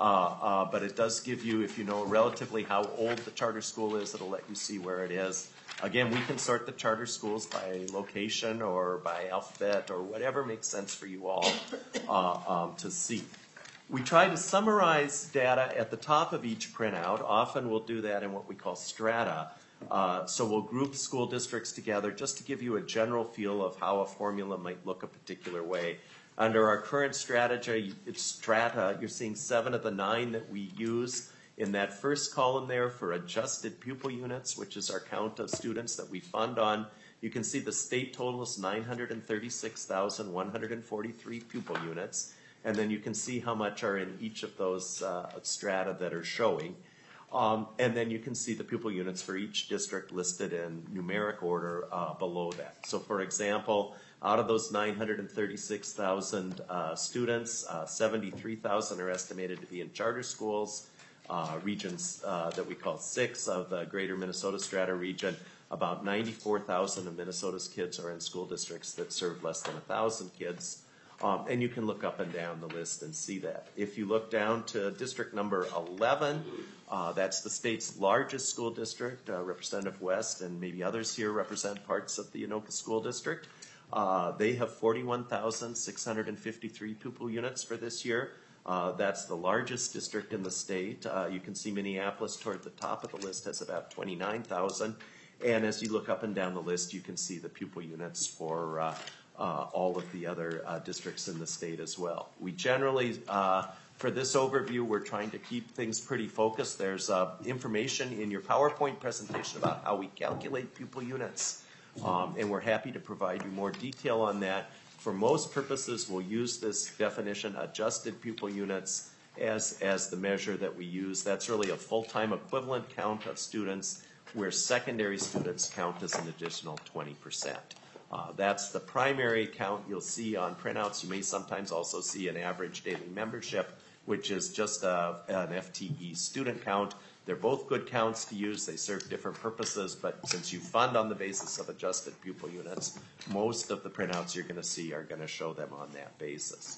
But it does give you, if you know relatively how old the charter school is, it'll let you see where it is. Again, we can sort the charter schools by location or by alphabet or whatever makes sense for you all to see. We try to summarize data at the top of each printout. Often we'll do that in what we call strata. So we'll group school districts together just to give you a general feel of how a formula might look a particular way. Under our current strata, you're seeing 7 of the 9 that we use. In that first column there for adjusted pupil units, which is our count of students that we fund on, you can see the state total is 936,143 pupil units. And then you can see how much are in each of those strata that are showing. And then you can see the pupil units for each district listed in numeric order below that. So for example, out of those 936,000 students, 73,000 are estimated to be in charter schools, regions that we call 6 of the greater Minnesota strata region. About 94,000 of Minnesota's kids are in school districts that serve less than 1,000 kids. And you can look up and down the list and see that. If you look down to district number 11, that's the state's largest school district. Representative West and maybe others here represent parts of the Anoka School District. They have 41,653 pupil units for this year. That's the largest district in the state. You can see Minneapolis toward the top of the list has about 29,000. And as you look up and down the list, you can see the pupil units for all of the other districts in the state as well. We generally, for this overview, we're trying to keep things pretty focused. There's information in your PowerPoint presentation about how we calculate pupil units, and we're happy to provide you more detail on that. For most purposes, we'll use this definition, adjusted pupil units, as the measure that we use. That's really a full-time equivalent count of students, where secondary students count as an additional 20%. That's the primary count you'll see on printouts. You may sometimes also see an average daily membership, which is just an FTE student count. They're both good counts to use. They serve different purposes, but since you fund on the basis of adjusted pupil units, most of the printouts you're going to see are going to show them on that basis.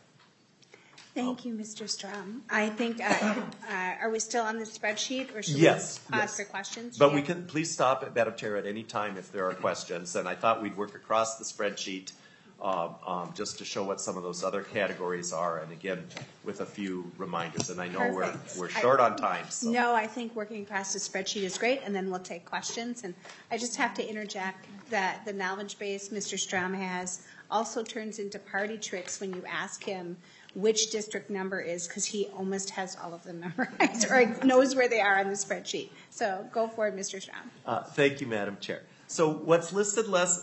Thank you, Mr. Strom. I think, are we still on the spreadsheet, or should Yes, we pause yes. for questions? But Yeah. we can, please stop at Madam Chair at any time if there are questions. And I thought we'd work across the spreadsheet just to show what some of those other categories are. And again, with a few reminders. And I know Perfect. we're short on time. So. No, I think working across the spreadsheet is great, and then we'll take questions. And I just have to interject that the knowledge base Mr. Strom has also turns into party tricks when you ask him which district number is, because he almost has all of them memorized or knows where they are on the spreadsheet. So go for it, Mr. Strom. Thank you, Madam Chair. So what's listed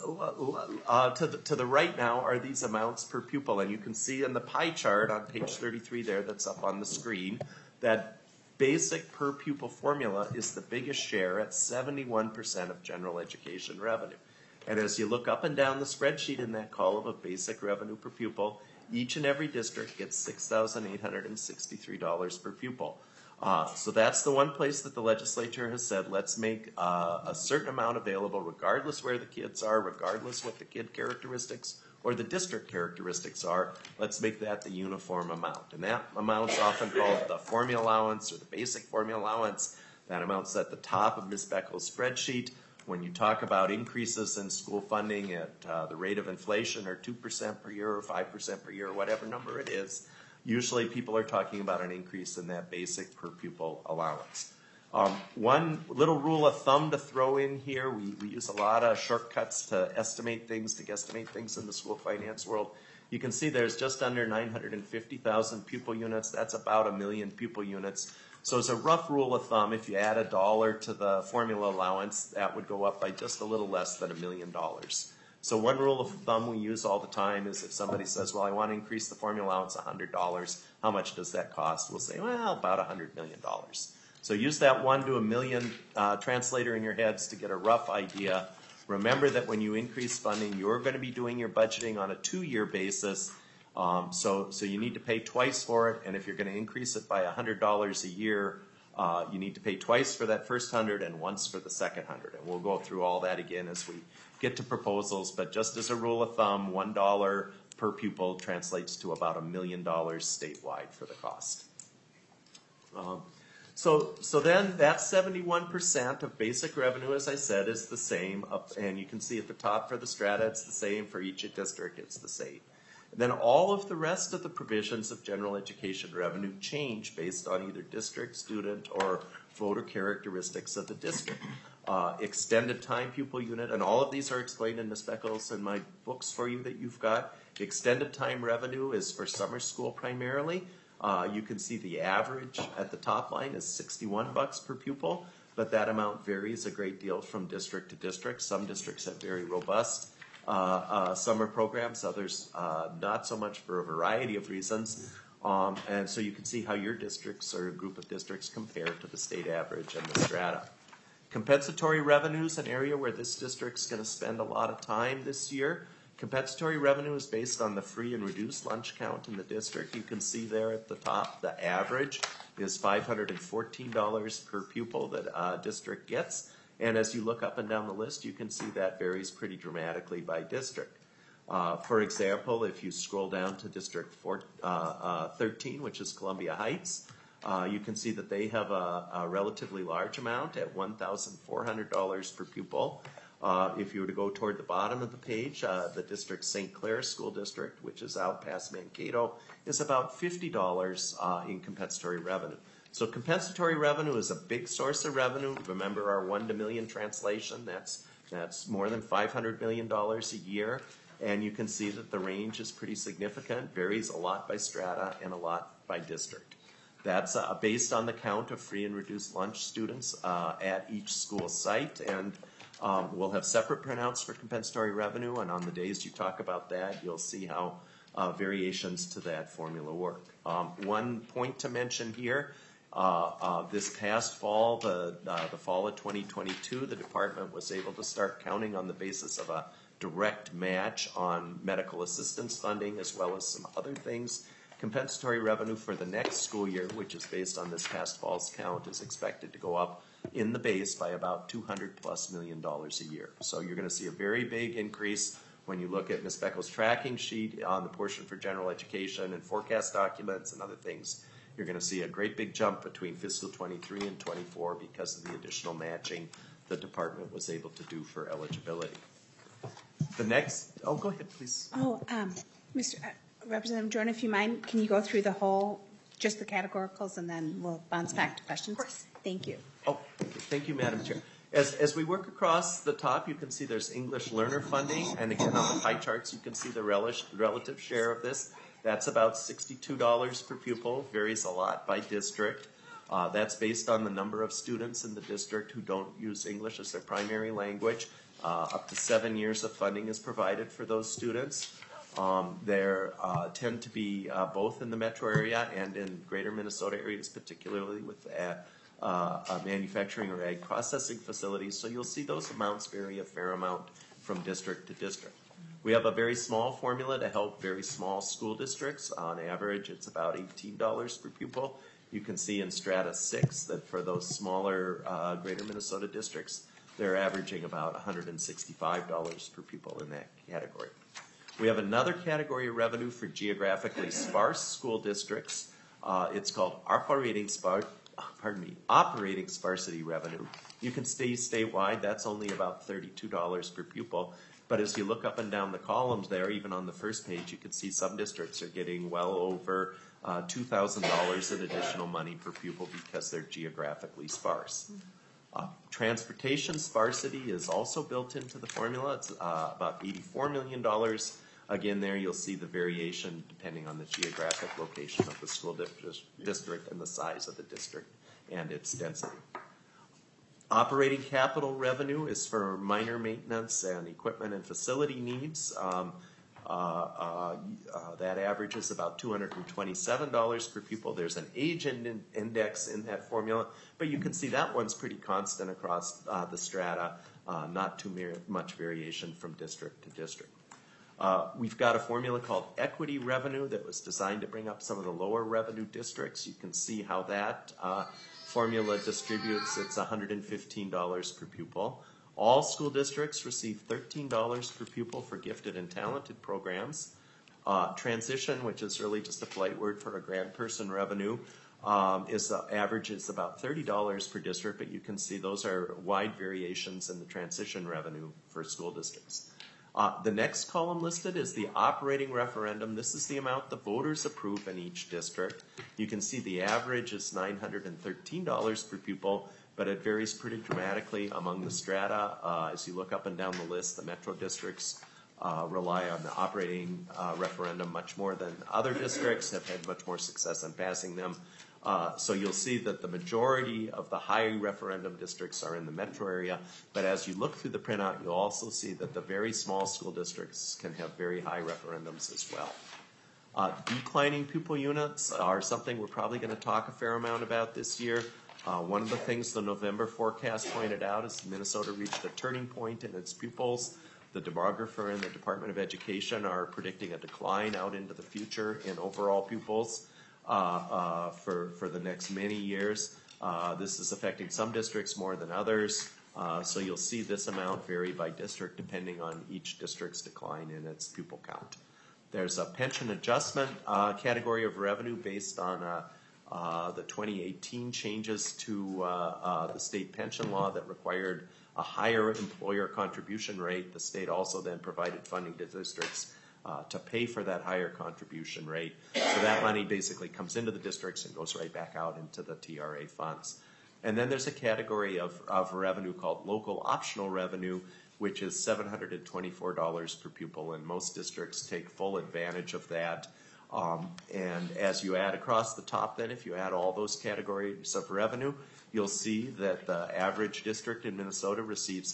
to the right now are these amounts per pupil. And you can see in the pie chart on page 33 there that's up on the screen that basic per pupil formula is the biggest share at 71% of general education revenue. And as you look up and down the spreadsheet in that column of basic revenue per pupil, each and every district gets $6,863 per pupil. So that's the one place that the legislature has said, let's make a certain amount available regardless where the kids are, regardless what the kid characteristics or the district characteristics are. Let's make that the uniform amount. And that amount's often called the formula allowance or the basic formula allowance. That amount's at the top of Ms. Beckel's spreadsheet. When you talk about increases in school funding at the rate of inflation or 2% per year or 5% per year or whatever number it is, usually people are talking about an increase in that basic per pupil allowance. One little rule of thumb to throw in here, we use a lot of shortcuts to estimate things, to guesstimate things in the school finance world. You can see there's just under 950,000 pupil units. That's about 1 million pupil units. So as a rough rule of thumb, if you add $1 to the formula allowance, that would go up by just a little less than $1 million. So one rule of thumb we use all the time is if somebody says, well, I want to increase the formula allowance $100, how much does that cost? We'll say, well, about $100 million. So use that 1 to 1 million translator in your heads to get a rough idea. Remember that when you increase funding, you're going to be doing your budgeting on a 2-year basis. So you need to pay twice for it, and if you're going to increase it by $100 a year, you need to pay twice for that first 100 and once for the second 100. And we'll go through all that again as we get to proposals, but just as a rule of thumb, $1 per pupil translates to about $1 million statewide for the cost. So then that 71% of basic revenue, as I said, is the same, and you can see at the top for the strata, it's the same. For each district, it's the same. Then all of the rest of the provisions of general education revenue change based on either district, student, or voter characteristics of the district. Extended time pupil unit, and all of these are explained in Ms. Beckles and my books for you that you've got. Extended time revenue is for summer school primarily. You can see the average at the top line is $61 per pupil, but that amount varies a great deal from district to district. Some districts have very robust summer programs, others not so much for a variety of reasons. And so you can see how your districts or a group of districts compare to the state average and the strata. Compensatory revenues, an area where this district's going to spend a lot of time this year. Compensatory revenue is based on the free and reduced lunch count in the district. You can see there at the top, the average is $514 per pupil that a district gets. And as you look up and down the list, you can see that varies pretty dramatically by district. For example, if you scroll down to District 13, which is Columbia Heights, you can see that they have a relatively large amount at $1,400 per pupil. If you were to go toward the bottom of the page, the district St. Clair School District, which is out past Mankato, is about $50 in compensatory revenue. So compensatory revenue is a big source of revenue. Remember our 1 to million translation, that's more than $500 million a year. And you can see that the range is pretty significant, varies a lot by strata and a lot by district. That's based on the count of free and reduced lunch students at each school site. And we'll have separate printouts for compensatory revenue. And on the days you talk about that, you'll see how variations to that formula work. One point to mention here, this past fall, the fall of 2022, the department was able to start counting on the basis of a direct match on medical assistance funding as well as some other things. Compensatory revenue for the next school year, which is based on this past fall's count, is expected to go up in the base by about $200+ million a year. So you're going to see a very big increase when you look at Ms. Beckel's tracking sheet on the portion for general education and forecast documents and other things. You're going to see a great big jump between fiscal 23 and 24 because of the additional matching the department was able to do for eligibility. The next, go ahead, please. Mr. Representative Jordan, if you mind, can you go through the whole, just the categoricals, and then we'll bounce back to questions? Of course. Thank you. Okay. Thank you, Madam Chair. As we work across the top, you can see there's English learner funding, and again on the pie charts you can see the relative share of this. That's about $62 per pupil, varies a lot by district. That's based on the number of students in the district who don't use English as their primary language. Up to 7 years of funding is provided for those students. There tend to be both in the metro area and in greater Minnesota areas, particularly with manufacturing or ag processing facilities. So you'll see those amounts vary a fair amount from district to district. We have a very small formula to help very small school districts. On average, it's about $18 per pupil. You can see in Strata 6 that for those smaller greater Minnesota districts, they're averaging about $165 per pupil in that category. We have another category of revenue for geographically sparse school districts. It's called operating sparsity revenue. You can see statewide, that's only about $32 per pupil. But as you look up and down the columns there, even on the first page, you can see some districts are getting well over $2,000 in additional money per pupil because they're geographically sparse. Transportation sparsity is also built into the formula. It's about $84 million. Again, there you'll see the variation depending on the geographic location of the school district and the size of the district and its density. Operating capital revenue is for minor maintenance and equipment and facility needs. That averages about $227 per pupil. There's an age index in that formula, but you can see that one's pretty constant across the strata, not too much variation from district to district. We've got a formula called equity revenue that was designed to bring up some of the lower revenue districts. You can see how that formula distributes. It's $115 per pupil. All school districts receive $13 per pupil for gifted and talented programs. Transition, which is really just a polite word for a grant person revenue, averages about $30 per district, but you can see those are wide variations in the transition revenue for school districts. The next column listed is the operating referendum. This is the amount the voters approve in each district. You can see the average is $913 per pupil, but it varies pretty dramatically among the strata. As you look up and down the list, the metro districts rely on the operating referendum much more than other districts, have had much more success in passing them. So you'll see that the majority of the high referendum districts are in the metro area, but as you look through the printout, you'll also see that the very small school districts can have very high referendums as well. Declining pupil units are something we're probably going to talk a fair amount about this year. One of the things the November forecast pointed out is Minnesota reached a turning point in its pupils. The demographer and the Department of Education are predicting a decline out into the future in overall pupils for the next many years. This is affecting some districts more than others. So you'll see this amount vary by district depending on each district's decline in its pupil count. There's a pension adjustment category of revenue based on the 2018 changes to the state pension law that required a higher employer contribution rate. The state also then provided funding to districts to pay for that higher contribution rate. So that money basically comes into the districts and goes right back out into the TRA funds. And then there's a category of revenue called local optional revenue, which is $724 per pupil, and most districts take full advantage of that. And as you add across the top then, if you add all those categories of revenue, you'll see that the average district in Minnesota receives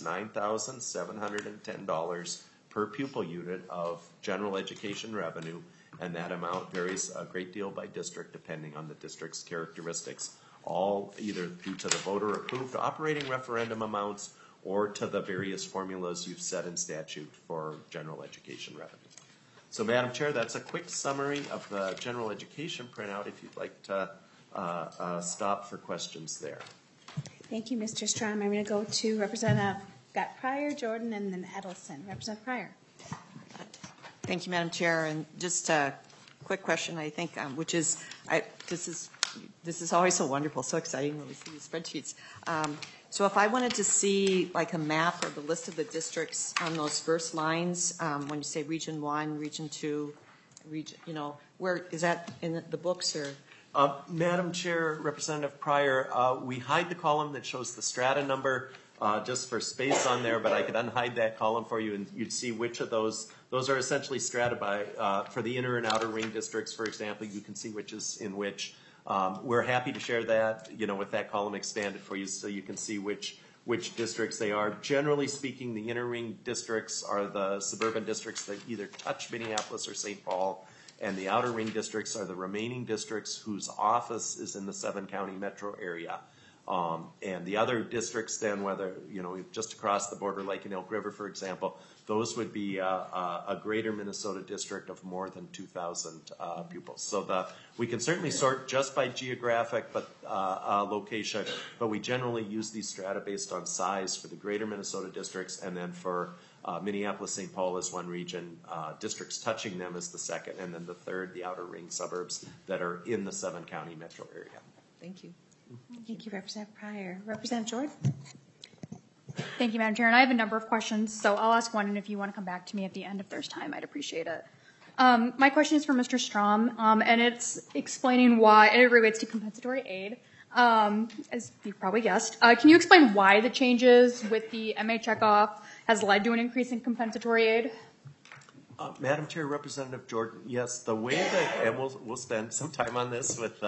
$9,710 per pupil unit of general education revenue, and that amount varies a great deal by district depending on the district's characteristics, all either due to the voter-approved operating referendum amounts or to the various formulas you've set in statute for general education revenue. So, Madam Chair, that's a quick summary of the general education printout if you'd like to stop for questions there. Thank you, Mr. Strom. I'm going to go to Representative Pryor, Jordan, and then Edelson. Representative Pryor. Thank you, Madam Chair. And just a quick question, I think, which is, this is always so wonderful, so exciting when we see these spreadsheets. So if I wanted to see like a map or the list of the districts on those first lines, when you say Region 1, Region 2, region, where is that in the books or? Madam Chair, Representative Pryor, we hide the column that shows the strata number just for space on there, but I could unhide that column for you and you'd see which of those are essentially strata by, for the inner and outer ring districts, for example, you can see which is in which. We're happy to share that, with that column expanded for you so you can see which districts they are. Generally speaking, the inner ring districts are the suburban districts that either touch Minneapolis or St. Paul, and the outer ring districts are the remaining districts whose office is in the 7-county metro area. And the other districts then, whether, just across the border, like in Elk River, for example, those would be a greater Minnesota district of more than 2,000 pupils. So we can certainly sort just by geographic location, but we generally use these strata based on size for the greater Minnesota districts, and then for Minneapolis, St. Paul as one region, districts touching them as the second, and then the third, the outer ring suburbs that are in the 7-county metro area. Thank you. Thank you, Representative Pryor. Representative Jordan. Thank you, Madam Chair. And I have a number of questions, so I'll ask one, and if you want to come back to me at the end if there's time, I'd appreciate it. My question is for Mr. Strom, and it's explaining why, and it relates to compensatory aid, as you probably guessed. Can you explain why the changes with the MA checkoff has led to an increase in compensatory aid? Madam Chair, Representative Jordan, yes, the way that, and we'll spend some time on this with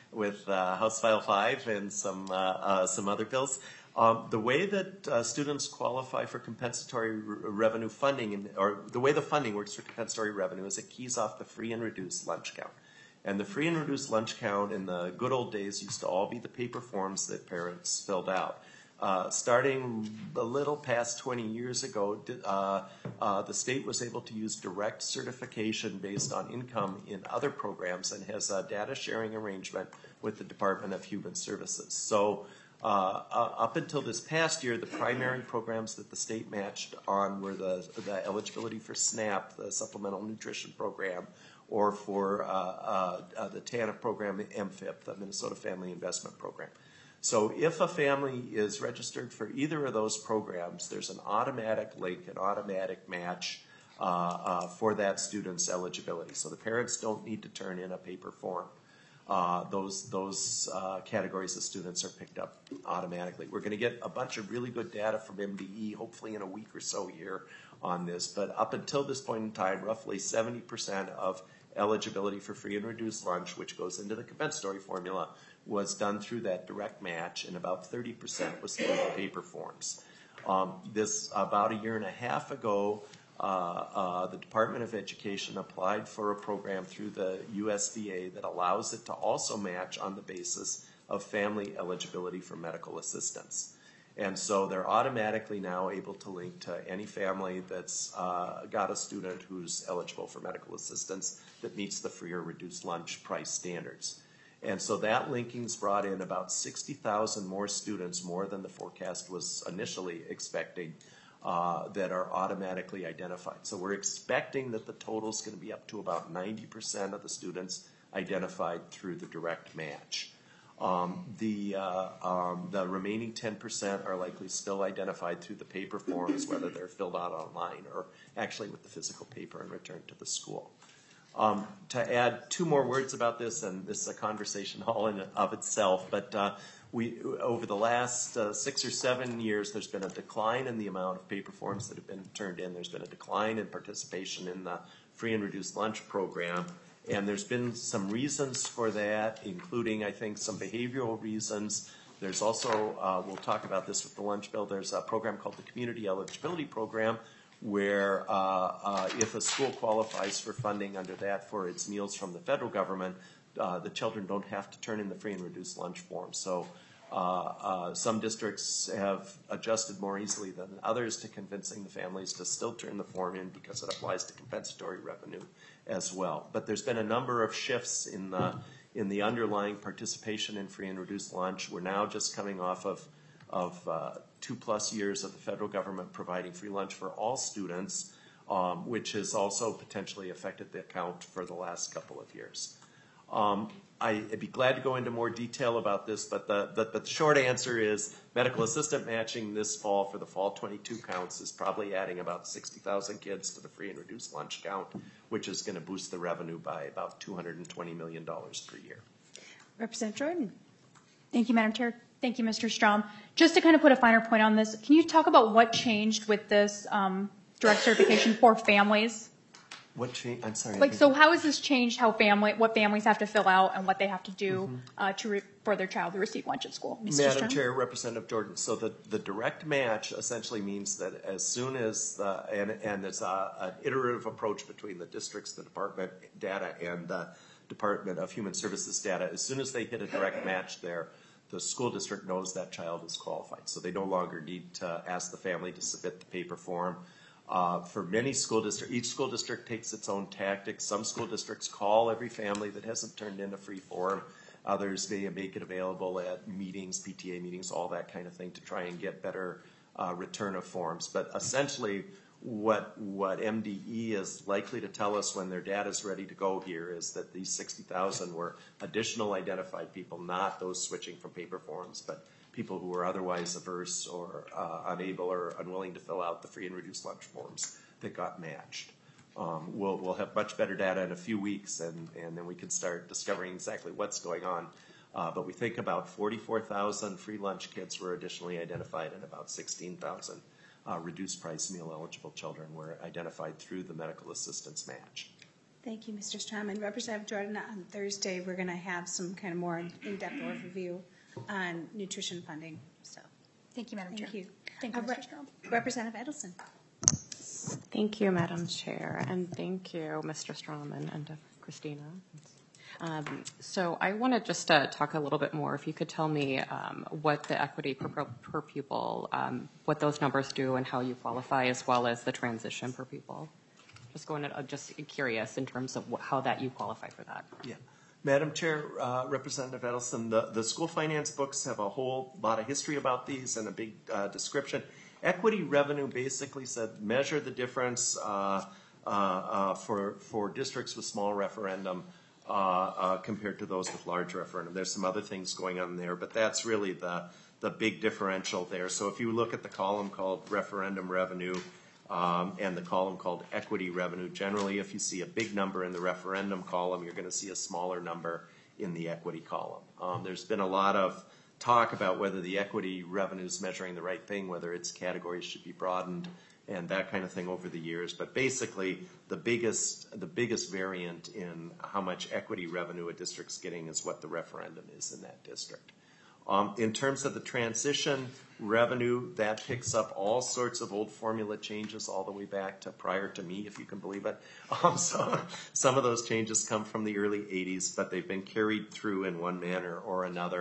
House File 5 and some other bills. The way that students qualify for compensatory revenue funding, or the way the funding works for compensatory revenue, is it keys off the free and reduced lunch count. And the free and reduced lunch count in the good old days used to all be the paper forms that parents filled out. Starting a little past 20 years ago, the state was able to use direct certification based on income in other programs and has a data sharing arrangement with the Department of Human Services. So up until this past year, the primary programs that the state matched on were the eligibility for SNAP, the Supplemental Nutrition Program, or for the TANF program, the MFIP, the Minnesota Family Investment Program. So if a family is registered for either of those programs, there's an automatic link, an automatic match for that student's eligibility. So the parents don't need to turn in a paper form. Those categories of students are picked up automatically. We're going to get a bunch of really good data from MDE, hopefully in a week or so here on this. But up until this point in time, roughly 70% of eligibility for free and reduced lunch, which goes into the compensatory formula, was done through that direct match, and about 30% was through the paper forms. This about a year and a half ago, the Department of Education applied for a program through the USDA that allows it to also match on the basis of family eligibility for medical assistance. And so they're automatically now able to link to any family that's got a student who's eligible for medical assistance that meets the free or reduced lunch price standards. And so that linking's brought in about 60,000 more students, more than the forecast was initially expecting, that are automatically identified. So we're expecting that the total's going to be up to about 90% of the students identified through the direct match. The remaining 10% are likely still identified through the paper forms, whether they're filled out online or actually with the physical paper and returned to the school. To add two more words about this, and this is a conversation all in of itself, but over the last 6 or 7 years, there's been a decline in the amount of paper forms that have been turned in. There's been a decline in participation in the free and reduced lunch program. And there's been some reasons for that, including, I think, some behavioral reasons. There's also, we'll talk about this with the lunch bill, there's a program called the Community Eligibility Program, where if a school qualifies for funding under that for its meals from the federal government, the children don't have to turn in the free and reduced lunch form. So some districts have adjusted more easily than others to convincing the families to still turn the form in because it applies to compensatory revenue as well. But there's been a number of shifts in the underlying participation in free and reduced lunch. We're now just coming off of 2+ years of the federal government providing free lunch for all students, which has also potentially affected the account for the last couple of years. I'd be glad to go into more detail about this, but the short answer is medical assistant matching this fall for the fall 22 counts is probably adding about 60,000 kids to the free and reduced lunch count, which is going to boost the revenue by about $220 million per year. Representative Jordan. Thank you, Madam Chair. Thank you, Mr. Strom. Just to kind of put a finer point on this, can you talk about what changed with this direct certification for families? What change? I'm sorry. Like, so how has this changed what families have to fill out and what they have to do for their child to receive lunch at school? Madam Chair, Representative Jordan. So the direct match essentially means that as soon as and there's an iterative approach between the districts, the department data, and the Department of Human Services data. As soon as they hit a direct match there, the school district knows that child is qualified. So they no longer need to ask the family to submit the paper form. For many school districts, each school district takes its own tactics. Some school districts call every family that hasn't turned in a free form. Others may make it available at meetings, PTA meetings, all that kind of thing to try and get better return of forms. But essentially, what MDE is likely to tell us when their data is ready to go here is that these 60,000 were additional identified people, not those switching from paper forms, but people who were otherwise averse or unable or unwilling to fill out the free and reduced lunch forms that got matched. We'll have much better data in a few weeks, and then we can start discovering exactly what's going on. But we think about 44,000 free lunch kits were additionally identified, and about 16,000 reduced price meal eligible children were identified through the medical assistance match. Thank you, Mr. Strom. And Representative Jordan, on Thursday, we're going to have some kind of more in-depth overview on nutrition funding. So, Thank you, Madam Chair. thank you. Thank you, Mr. Strom. Representative Edelson. Thank you, Madam Chair, and thank you, Mr. Strom and Christina. So I want to just talk a little bit more. If you could tell me what the equity per pupil, what those numbers do and how you qualify, as well as the transition per pupil. Just curious in terms of how that you qualify for that. Yeah. Madam Chair, Representative Edelson, the school finance books have a whole lot of history about these and a big description. Equity revenue basically said measure the difference for districts with small referendum compared to those with large referendum. There's some other things going on there, but that's really the big differential there. So if you look at the column called referendum revenue and the column called equity revenue, generally if you see a big number in the referendum column, you're going to see a smaller number in the equity column. There's been a lot of talk about whether the equity revenue is measuring the right thing, whether its categories should be broadened and that kind of thing over the years. But basically, the biggest variant in how much equity revenue a district's getting is what the referendum is in that district. In terms of the transition revenue, that picks up all sorts of old formula changes all the way back to prior to me, if you can believe it. So some of those changes come from the early 80s, but they've been carried through in one manner or another.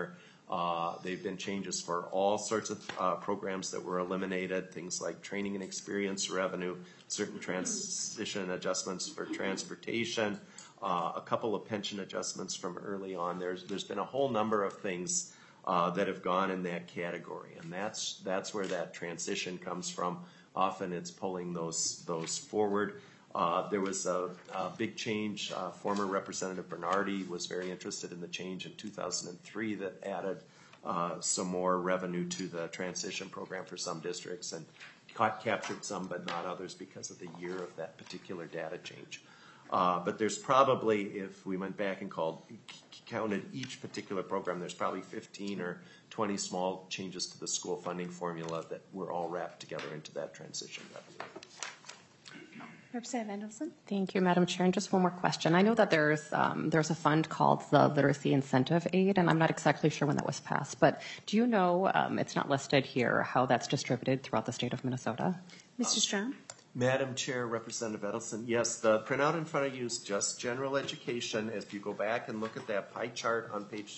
They've been changes for all sorts of programs that were eliminated, things like training and experience revenue, certain transition adjustments for transportation, a couple of pension adjustments from early on. There's been a whole number of things that have gone in that category, and that's where that transition comes from. Often it's pulling those forward. There was a big change. Former Representative Bernardi was very interested in the change in 2003 that added some more revenue to the transition program for some districts and captured some but not others because of the year of that particular data change. But there's probably, if we went back and counted each particular program, there's probably 15 or 20 small changes to the school funding formula that were all wrapped together into that transition revenue. Representative Mendelson? Thank you, Madam Chair. And just one more question. I know that there's a fund called the Literacy Incentive Aid, and I'm not exactly sure when that was passed. But do you know, it's not listed here, how that's distributed throughout the state of Minnesota? Mr. Strom? Madam Chair, Representative Edelson, yes, the printout in front of you is just general education. If you go back and look at that pie chart on page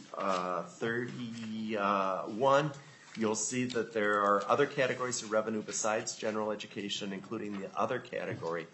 31, you'll see that there are other categories of revenue besides general education, including the other category.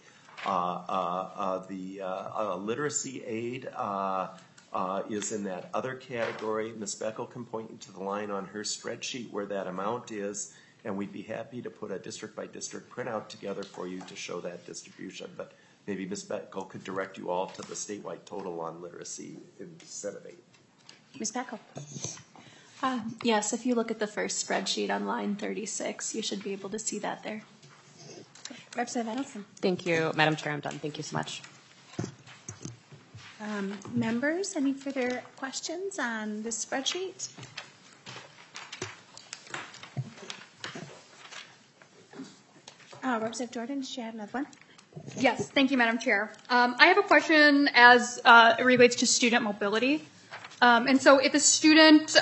The literacy aid is in that other category. Ms. Beckel can point you to the line on her spreadsheet where that amount is, and we'd be happy to put a district-by-district printout together for you to show that distribution. But maybe Ms. Beckel could direct you all to the statewide total on literacy instead of 8. Ms. Beckel? Yes, if you look at the first spreadsheet on line 36, you should be able to see that there. Representative Edelson? Thank you, Madam Chair. I'm done. Thank you so much. Members, any further questions on this spreadsheet? Representative Jordan, did you have another one? Yes, thank you, Madam Chair. I have a question as it relates to student mobility. And so if a student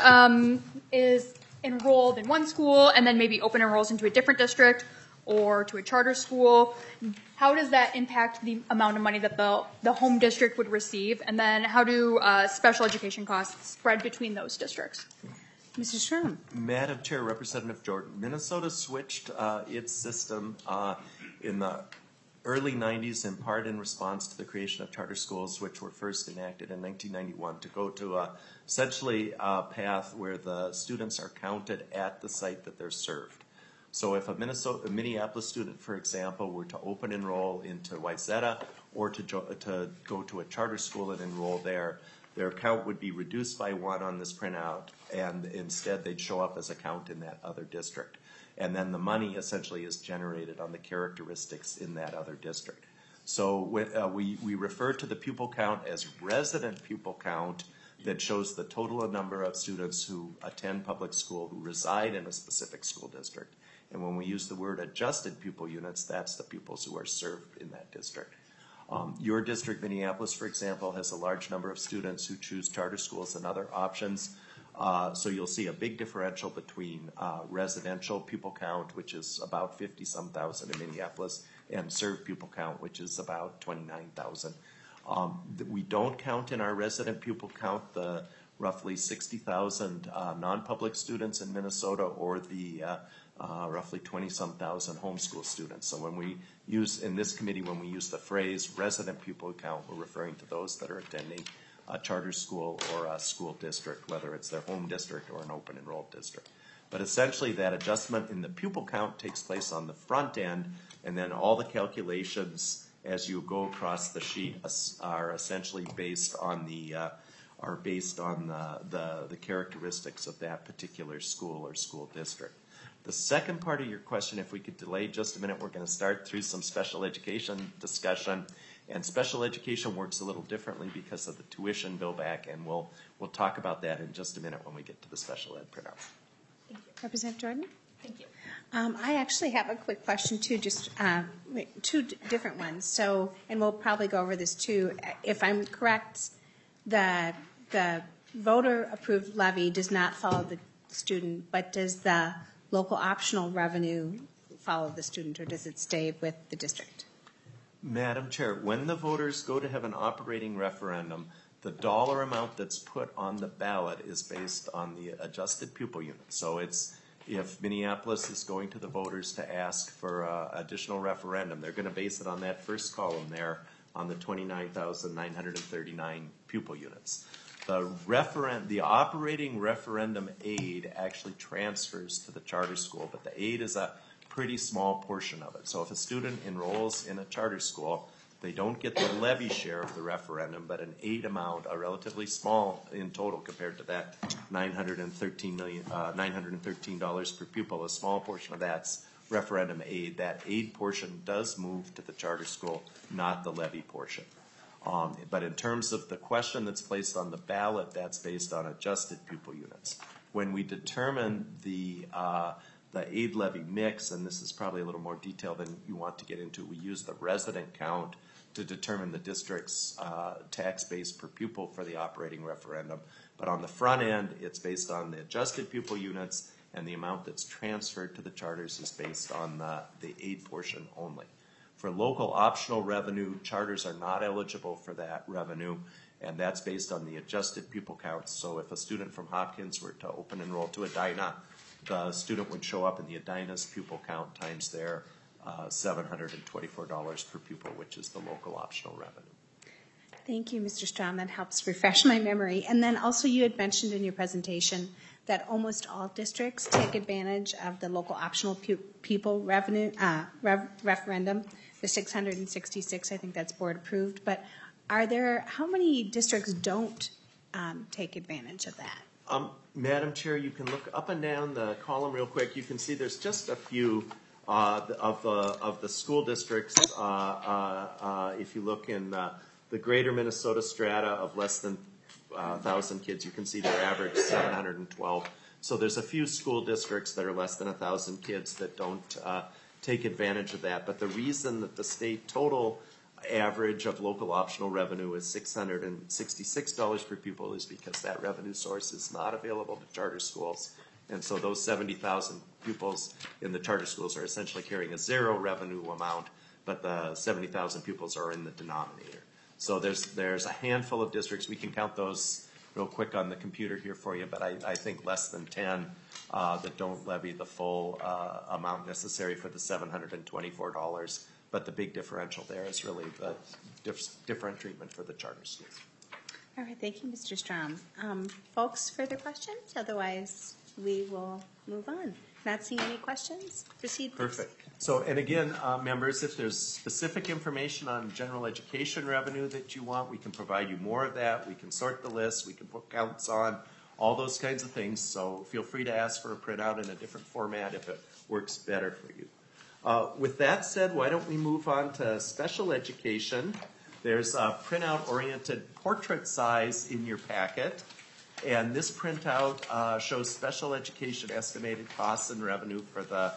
is enrolled in one school and then maybe open enrolls into a different district or to a charter school, how does that impact the amount of money that the home district would receive? And then how do special education costs spread between those districts? Mr. Strom? Madam Chair, Representative Jordan, Minnesota switched its system in the early 90s, in part in response to the creation of charter schools, which were first enacted in 1991, to go to essentially a path where the students are counted at the site that they're served. So if a Minneapolis student, for example, were to open enroll into Wayzata or to go to a charter school and enroll there, their count would be reduced by 1 on this printout, and instead they'd show up as a count in that other district. And then the money essentially is generated on the characteristics in that other district. So we refer to the pupil count as resident pupil count that shows the total number of students who attend public school who reside in a specific school district. And when we use the word adjusted pupil units, that's the pupils who are served in that district. Your district, Minneapolis, for example, has a large number of students who choose charter schools and other options. So you'll see a big differential between residential pupil count, which is about 50-some thousand in Minneapolis, and served pupil count, which is about 29,000. We don't count in our resident pupil count the roughly 60,000 non-public students in Minnesota or the roughly 20-some thousand homeschool students. So when we use, in this committee, when we use the phrase resident pupil count, we're referring to those that are attending a charter school or a school district, whether it's their home district or an open enrolled district. But essentially that adjustment in the pupil count takes place on the front end, and then all the calculations as you go across the sheet are essentially based on the characteristics of that particular school or school district. The second part of your question, if we could delay just a minute, we're going to start through some special education discussion. And special education works a little differently because of the tuition bill back, and we'll talk about that in just a minute when we get to the special ed printout. Thank you. Representative Jordan? Thank you. I actually have a quick question too, just two different ones. So, and we'll probably go over this too. If I'm correct, the voter-approved levy does not follow the student, but does the local optional revenue follow the student, or does it stay with the district? Madam Chair, when the voters go to have an operating referendum, The dollar amount that's put on the ballot is based on the adjusted pupil unit. So it's, if Minneapolis is going to the voters to ask for additional referendum, they're going to base it on that first column there on the 29,939 pupil units. The operating referendum aid actually transfers to the charter school, but the aid is a pretty small portion of it. So if a student enrolls in a charter school, they don't get the levy share of the referendum, but an aid amount, a relatively small in total compared to that $913 per pupil. A small portion of that's referendum aid. That aid portion does move to the charter school, not the levy portion. But in terms of the question that's placed on the ballot, that's based on adjusted pupil units. When we determine the aid levy mix, and this is probably a little more detail than you want to get into, we use the resident count to determine the district's tax base per pupil for the operating referendum. But on the front end, it's based on the adjusted pupil units, and the amount that's transferred to the charters is based on the aid portion only. For local optional revenue, charters are not eligible for that revenue, and that's based on the adjusted pupil counts. So if a student from Hopkins were to open enroll to Edina, the student would show up in the Edina's pupil count times their $724 per pupil, which is the local optional revenue. Thank you, Mr. Strom. That helps refresh my memory. And then also you had mentioned in your presentation that almost all districts take advantage of the local optional pupil revenue referendum, the 666. I think that's board approved. But how many districts don't take advantage of that? Madam Chair, you can look up and down the column real quick. You can see there's just a few of the school districts. If you look in the greater Minnesota strata of less than 1,000 kids, you can see their average 712. So there's a few school districts that are less than 1,000 kids that don't take advantage of that. But the reason that the state total average of local optional revenue is $666 per pupil is because that revenue source is not available to charter schools. And so those 70,000 pupils in the charter schools are essentially carrying a zero revenue amount, but the 70,000 pupils are in the denominator. So there's a handful of districts. We can count those real quick on the computer here for you, but I think less than 10 that don't levy the full amount necessary for the $724. But the big differential there is really the different treatment for the charter schools. All right, thank you, Mr. Strom. Folks, further questions? Otherwise, we will move on. Not seeing any questions? Proceed, please. Perfect. So, and again, members, if there's specific information on general education revenue that you want, we can provide you more of that. We can sort the list. We can put counts on, all those kinds of things. So feel free to ask for a printout in a different format if it works better for you. With that said, why don't we move on to special education. There's a printout-oriented portrait size in your packet. And this printout shows special education estimated costs and revenue for the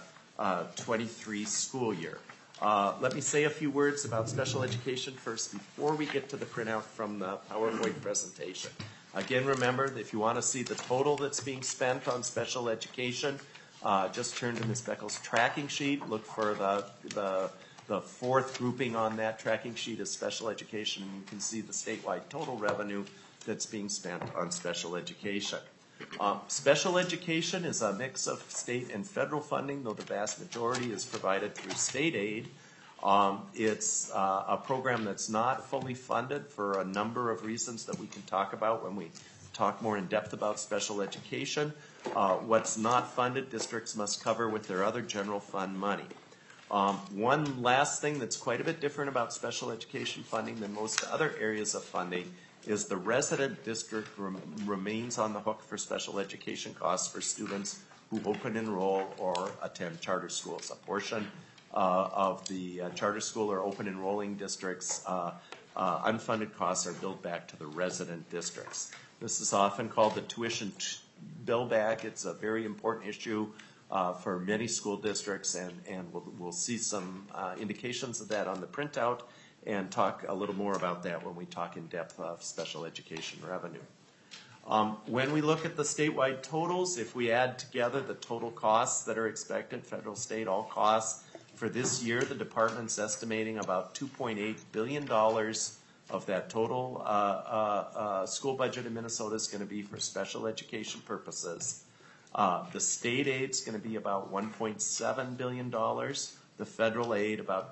23 school year. Let me say a few words about special education first before we get to the printout from the PowerPoint presentation. Again, remember, if you want to see the total that's being spent on special education, just turn to Ms. Beckel's tracking sheet. Look for the fourth grouping on that tracking sheet is special education. And you can see the statewide total revenue that's being spent on special education. Special education is a mix of state and federal funding, though the vast majority is provided through state aid. It's a program that's not fully funded for a number of reasons that we can talk about when we talk more in depth about special education. What's not funded, districts must cover with their other general fund money. One last thing that's quite a bit different about special education funding than most other areas of funding is the resident district remains on the hook for special education costs for students who open enroll or attend charter schools. A portion of the charter school or open enrolling districts unfunded costs are billed back to the resident districts. This is often called the tuition bill back. It's a very important issue for many school districts, and we'll see some indications of that on the printout and talk a little more about that when we talk in depth of special education revenue. When we look at the statewide totals, if we add together the total costs that are expected, federal, state, all costs, for this year, the department's estimating about $2.8 billion of that total school budget in Minnesota is going to be for special education purposes. The state aid's going to be about $1.7 billion. The federal aid about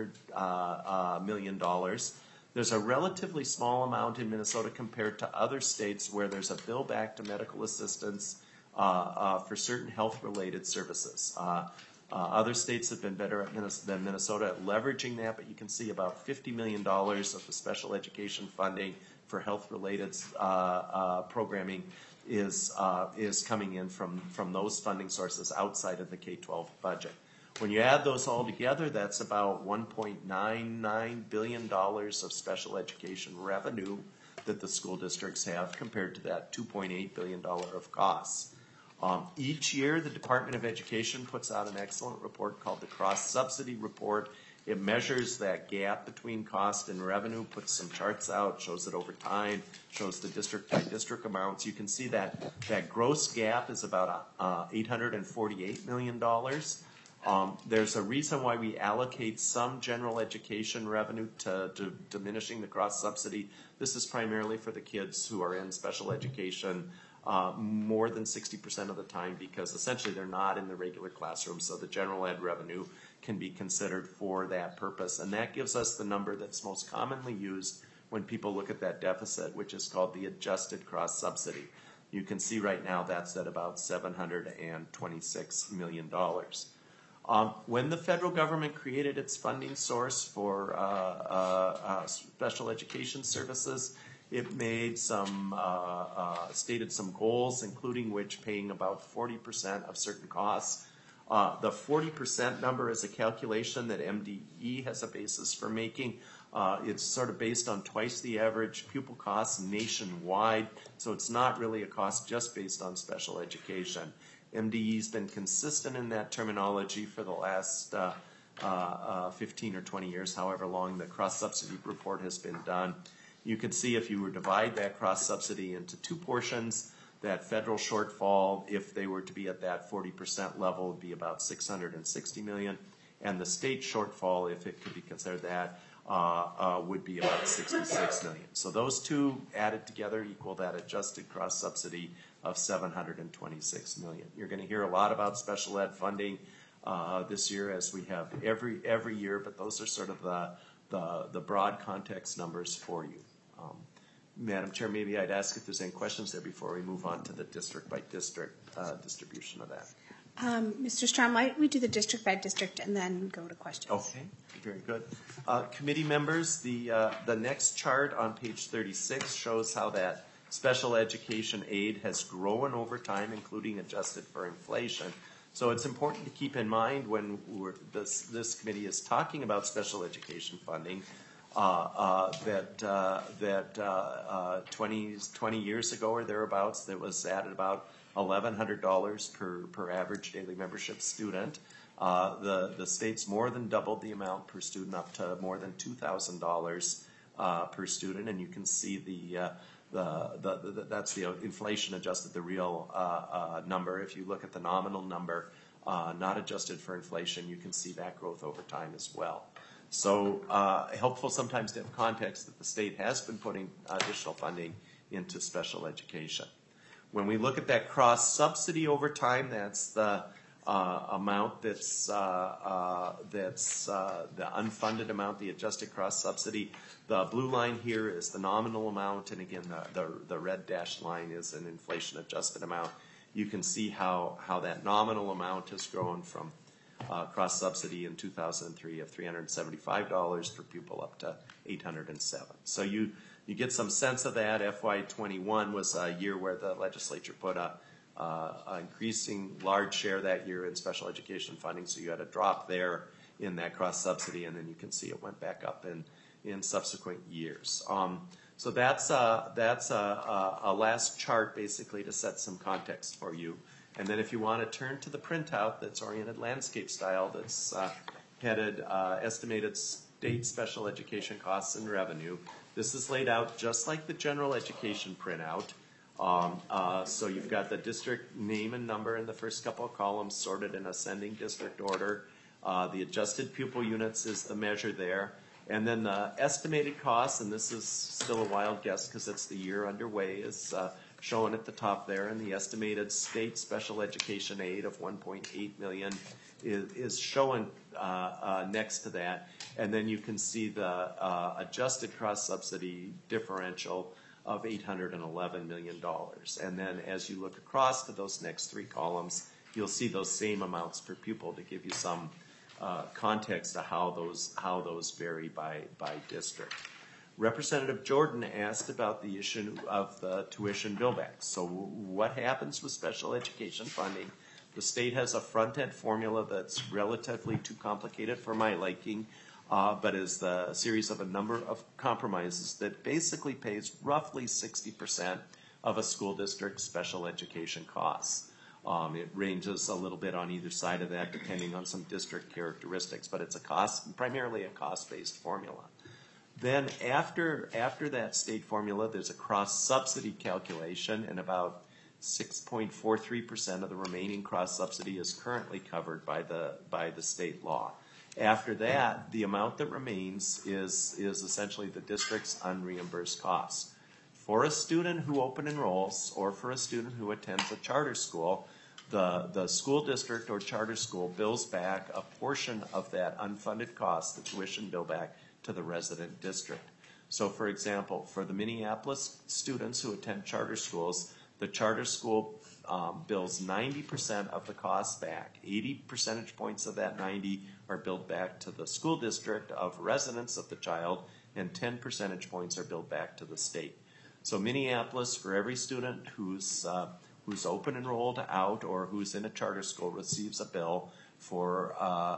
$200 million. There's a relatively small amount in Minnesota compared to other states where there's a bill back to medical assistance for certain health-related services. Other states have been better than Minnesota at leveraging that, but you can see about $50 million of the special education funding for health-related programming is coming in from those funding sources outside of the K-12 budget. When you add those all together, that's about $1.99 billion of special education revenue that the school districts have compared to that $2.8 billion of costs. Each year, the Department of Education puts out an excellent report called the Cross-Subsidy Report. It measures that gap between cost and revenue, puts some charts out, shows it over time, shows the district-by-district amounts. You can see that gross gap is about $848 million. There's a reason why we allocate some general education revenue to diminishing the cross-subsidy. This is primarily for the kids who are in special education more than 60% of the time because essentially they're not in the regular classroom, so the general ed revenue can be considered for that purpose. And that gives us the number that's most commonly used when people look at that deficit, which is called the adjusted cross-subsidy. You can see right now that's at about $726 million. When the federal government created its funding source for special education services, it made stated some goals, including which paying about 40% of certain costs. The 40% number is a calculation that MDE has a basis for making. It's sort of based on twice the average pupil costs nationwide, so it's not really a cost just based on special education. MDE's been consistent in that terminology for the last 15 or 20 years, however long the cross-subsidy report has been done. You can see if you were to divide that cross-subsidy into two portions, that federal shortfall, if they were to be at that 40% level, would be about $660 million, and the state shortfall, if it could be considered that, would be about $66 million. So those two added together equal that adjusted cross-subsidy of $726 million. You're going to hear a lot about special ed funding this year, as we have every year, but those are sort of the broad context numbers for you. Madam Chair, maybe I'd ask if there's any questions there before we move on to the district-by-district distribution of that. Mr. Strom, why don't we do the district by district and then go to questions? Okay, very good. Committee members, the next chart on page 36 shows how that special education aid has grown over time, including adjusted for inflation. So it's important to keep in mind when this committee is talking about special education funding that 20 years ago or thereabouts, that was at about $1,100 per average daily membership student. The state's more than doubled the amount per student, up to more than $2,000 per student, and you can see that's the inflation adjusted, the real number. If you look at the nominal number, not adjusted for inflation, you can see that growth over time as well. So helpful sometimes to have context that the state has been putting additional funding into special education. When we look at that cross-subsidy over time, that's the amount that's the unfunded amount, the adjusted cross-subsidy. The blue line here is the nominal amount, and again, the red dashed line is an inflation-adjusted amount. You can see how that nominal amount has grown from cross-subsidy in 2003 of $375 per pupil up to $807. So you get some sense of that. FY21 was a year where the legislature put an increasing large share that year in special education funding, so you had a drop there in that cross-subsidy, and then you can see it went back up in subsequent years. So that's a last chart basically to set some context for you. And then if you want to turn to the printout that's oriented landscape style, that's headed estimated state special education costs and revenue, this is laid out just like the general education printout. So you've got the district name and number in the first couple of columns sorted in ascending district order. The adjusted pupil units is the measure there. And then the estimated costs, and this is still a wild guess because it's the year underway, is shown at the top there. And the estimated state special education aid of $1.8 million is shown next to that. And then you can see the adjusted cross-subsidy differential of $811 million. And then as you look across to those next three columns, you'll see those same amounts per pupil to give you some context to how those vary by district. Representative Jordan asked about the issue of the tuition billbacks. So what happens with special education funding? The state has a front-end formula that's relatively too complicated for my liking, but is the series of a number of compromises that basically pays roughly 60% of a school district's special education costs. It ranges a little bit on either side of that depending on some district characteristics, but it's primarily a cost-based formula. Then after that state formula, there's a cross-subsidy calculation, and about 6.43% of the remaining cross-subsidy is currently covered by the state law. After that, the amount that remains is essentially the district's unreimbursed costs. For a student who open enrolls or for a student who attends a charter school, the school district or charter school bills back a portion of that unfunded cost, the tuition bill back, to the resident district. So for example, for the Minneapolis students who attend charter schools, the charter school bills 90% of the cost back. 80 percentage points of that 90 are billed back to the school district of residence of the child, and 10 percentage points are billed back to the state. So Minneapolis, for every student who's open enrolled out or who's in a charter school, receives a bill for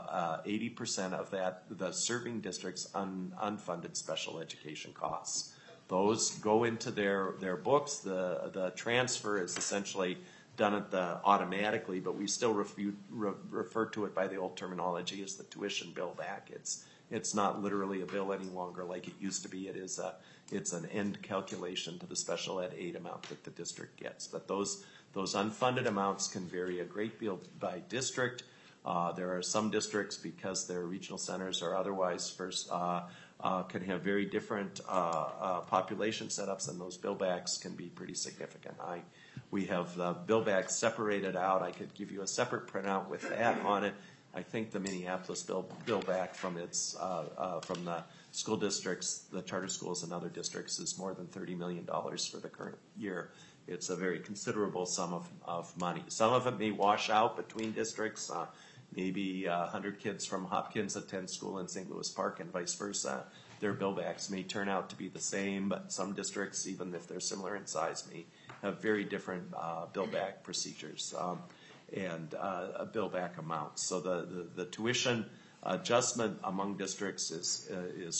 80% of that, the serving district's unfunded special education costs. Those go into their books. The transfer is essentially done automatically, but we still refer to it by the old terminology as the tuition bill back. It's not literally a bill any longer like it used to be. It's an end calculation to the special ed aid amount that the district gets. But those unfunded amounts can vary a great deal by district. There are some districts, because their regional centers or otherwise can have very different population setups, and those billbacks can be pretty significant. We have the billbacks separated out. I could give you a separate printout with that on it. I think the Minneapolis billback from the school districts, the charter schools and other districts, is more than $30 million for the current year. It's a very considerable sum of money. Some of it may wash out between districts. Maybe 100 kids from Hopkins attend school in St. Louis Park and vice versa. Their billbacks may turn out to be the same, but some districts, even if they're similar in size, may have very different billback procedures and billback amounts. So the tuition adjustment among districts is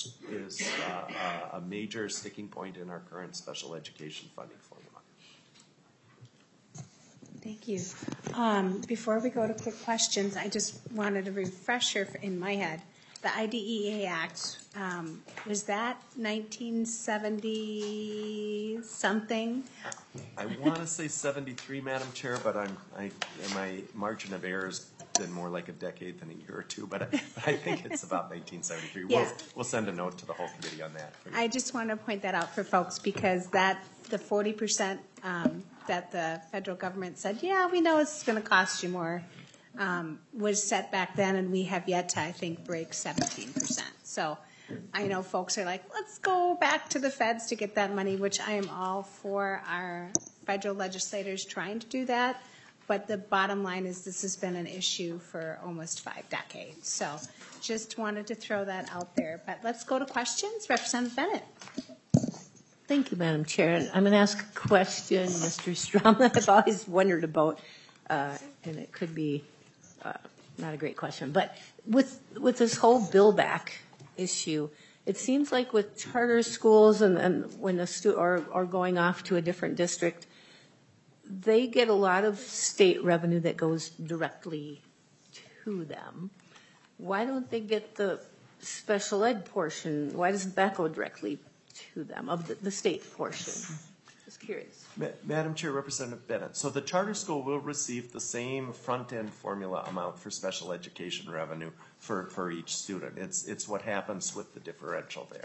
a major sticking point in our current special education funding formula. Thank you. Before we go to quick questions, I just wanted a refresher in my head. The IDEA Act, was that 1970 something? I want to say 73, Madam Chair, but my margin of error has been more like a decade than a year or two, but I think it's about 1973. Yeah. We'll send a note to the whole committee on that. I just want to point that out for folks, because the 40% that the federal government said, yeah, we know it's going to cost you more, was set back then, and we have yet to, I think, break 17%. So I know folks are like, let's go back to the feds to get that money, which I am all for our federal legislators trying to do that. But the bottom line is this has been an issue for almost 5 decades. So just wanted to throw that out there. But let's go to questions. Representative Bennett. Thank you, Madam Chair. And I'm going to ask a question, Mr. Strom, that I've always wondered about, and it could be not a great question. But with this whole bill back issue, it seems like with charter schools and when the student are going off to a different district, they get a lot of state revenue that goes directly to them. Why don't they get the special ed portion? Why doesn't that go directly to them of the state portion? curious. Madam Chair, Representative Bennett. So the charter school will receive the same front-end formula amount for special education revenue for each student. It's what happens with the differential there.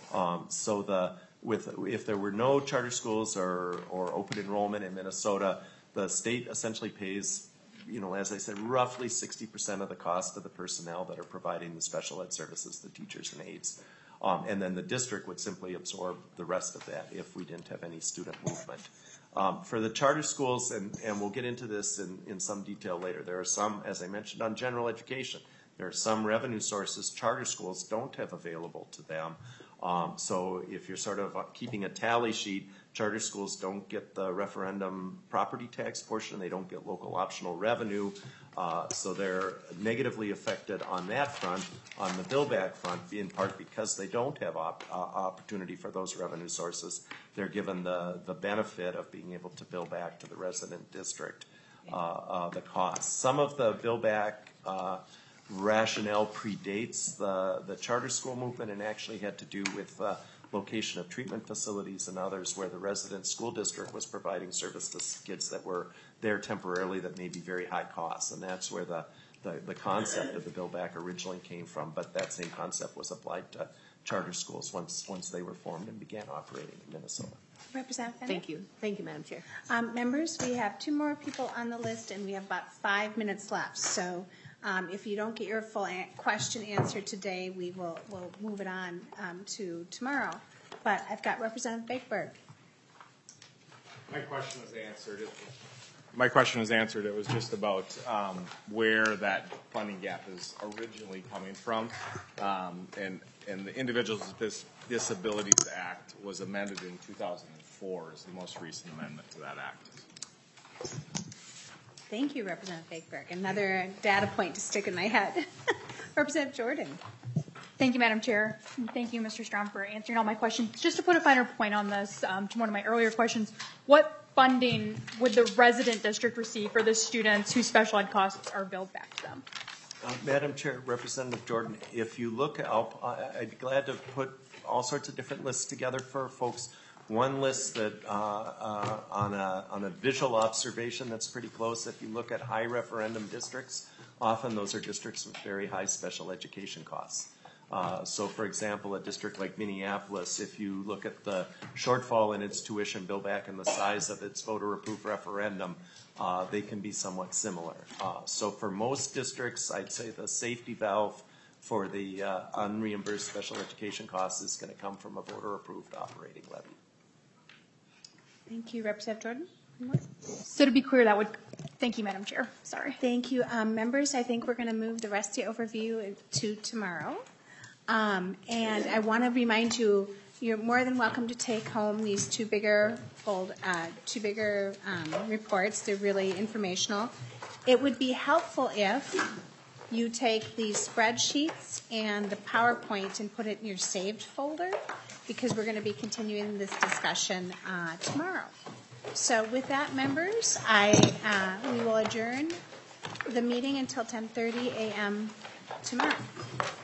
So if there were no charter schools or open enrollment in Minnesota, the state essentially pays, as I said, roughly 60% of the cost of the personnel that are providing the special ed services, the teachers and aides. And then the district would simply absorb the rest of that if we didn't have any student movement. For the charter schools, and we'll get into this in some detail later, there are some, as I mentioned on general education, there are some revenue sources charter schools don't have available to them. So if you're sort of keeping a tally sheet, charter schools don't get the referendum property tax portion, they don't get local optional revenue, so they're negatively affected on that front. On the bill back front, in part because they don't have opportunity for those revenue sources, they're given the benefit of being able to bill back to the resident district the costs. Some of the bill back rationale predates the charter school movement and actually had to do with location of treatment facilities and others where the resident school district was providing service to kids that were there temporarily that may be very high costs. And that's where the concept of the bill back originally came from, but that same concept was applied to charter schools once they were formed and began operating in Minnesota. Representative Bennett? Thank you. Thank you, Madam Chair. Members, we have 2 more people on the list and we have about 5 minutes left. So if you don't get your full question answered today, we'll move it on to tomorrow. But I've got Representative Bakeberg. My question was answered. It was just about where that funding gap is originally coming from. And the Individuals with Disabilities Act was amended in 2004 is the most recent amendment to that act. Thank you, Representative Bakeberg. Another data point to stick in my head. Representative Jordan. Thank you, Madam Chair. And thank you, Mr. Strom, for answering all my questions. Just to put a finer point on this, to one of my earlier questions, what funding would the resident district receive for the students whose special ed costs are billed back to them? Madam Chair, Representative Jordan, if you look, I'd be glad to put all sorts of different lists together for folks. One list that on a visual observation that's pretty close. If you look at high referendum districts, often those are districts with very high special education costs. So, for example, a district like Minneapolis, if you look at the shortfall in its tuition bill back and the size of its voter-approved referendum, they can be somewhat similar. So for most districts, I'd say the safety valve for the unreimbursed special education costs is going to come from a voter-approved operating levy. Thank you, Representative Jordan. So to be clear, that would, thank you, Madam Chair. Sorry. Thank you. Members, I think we're going to move the rest of the overview to tomorrow. And I want to remind you, you're more than welcome to take home these two bigger reports. They're really informational. It would be helpful if you take these spreadsheets and the PowerPoint and put it in your saved folder, because we're going to be continuing this discussion tomorrow. So with that, members, we will adjourn the meeting until 10:30 a.m. tomorrow.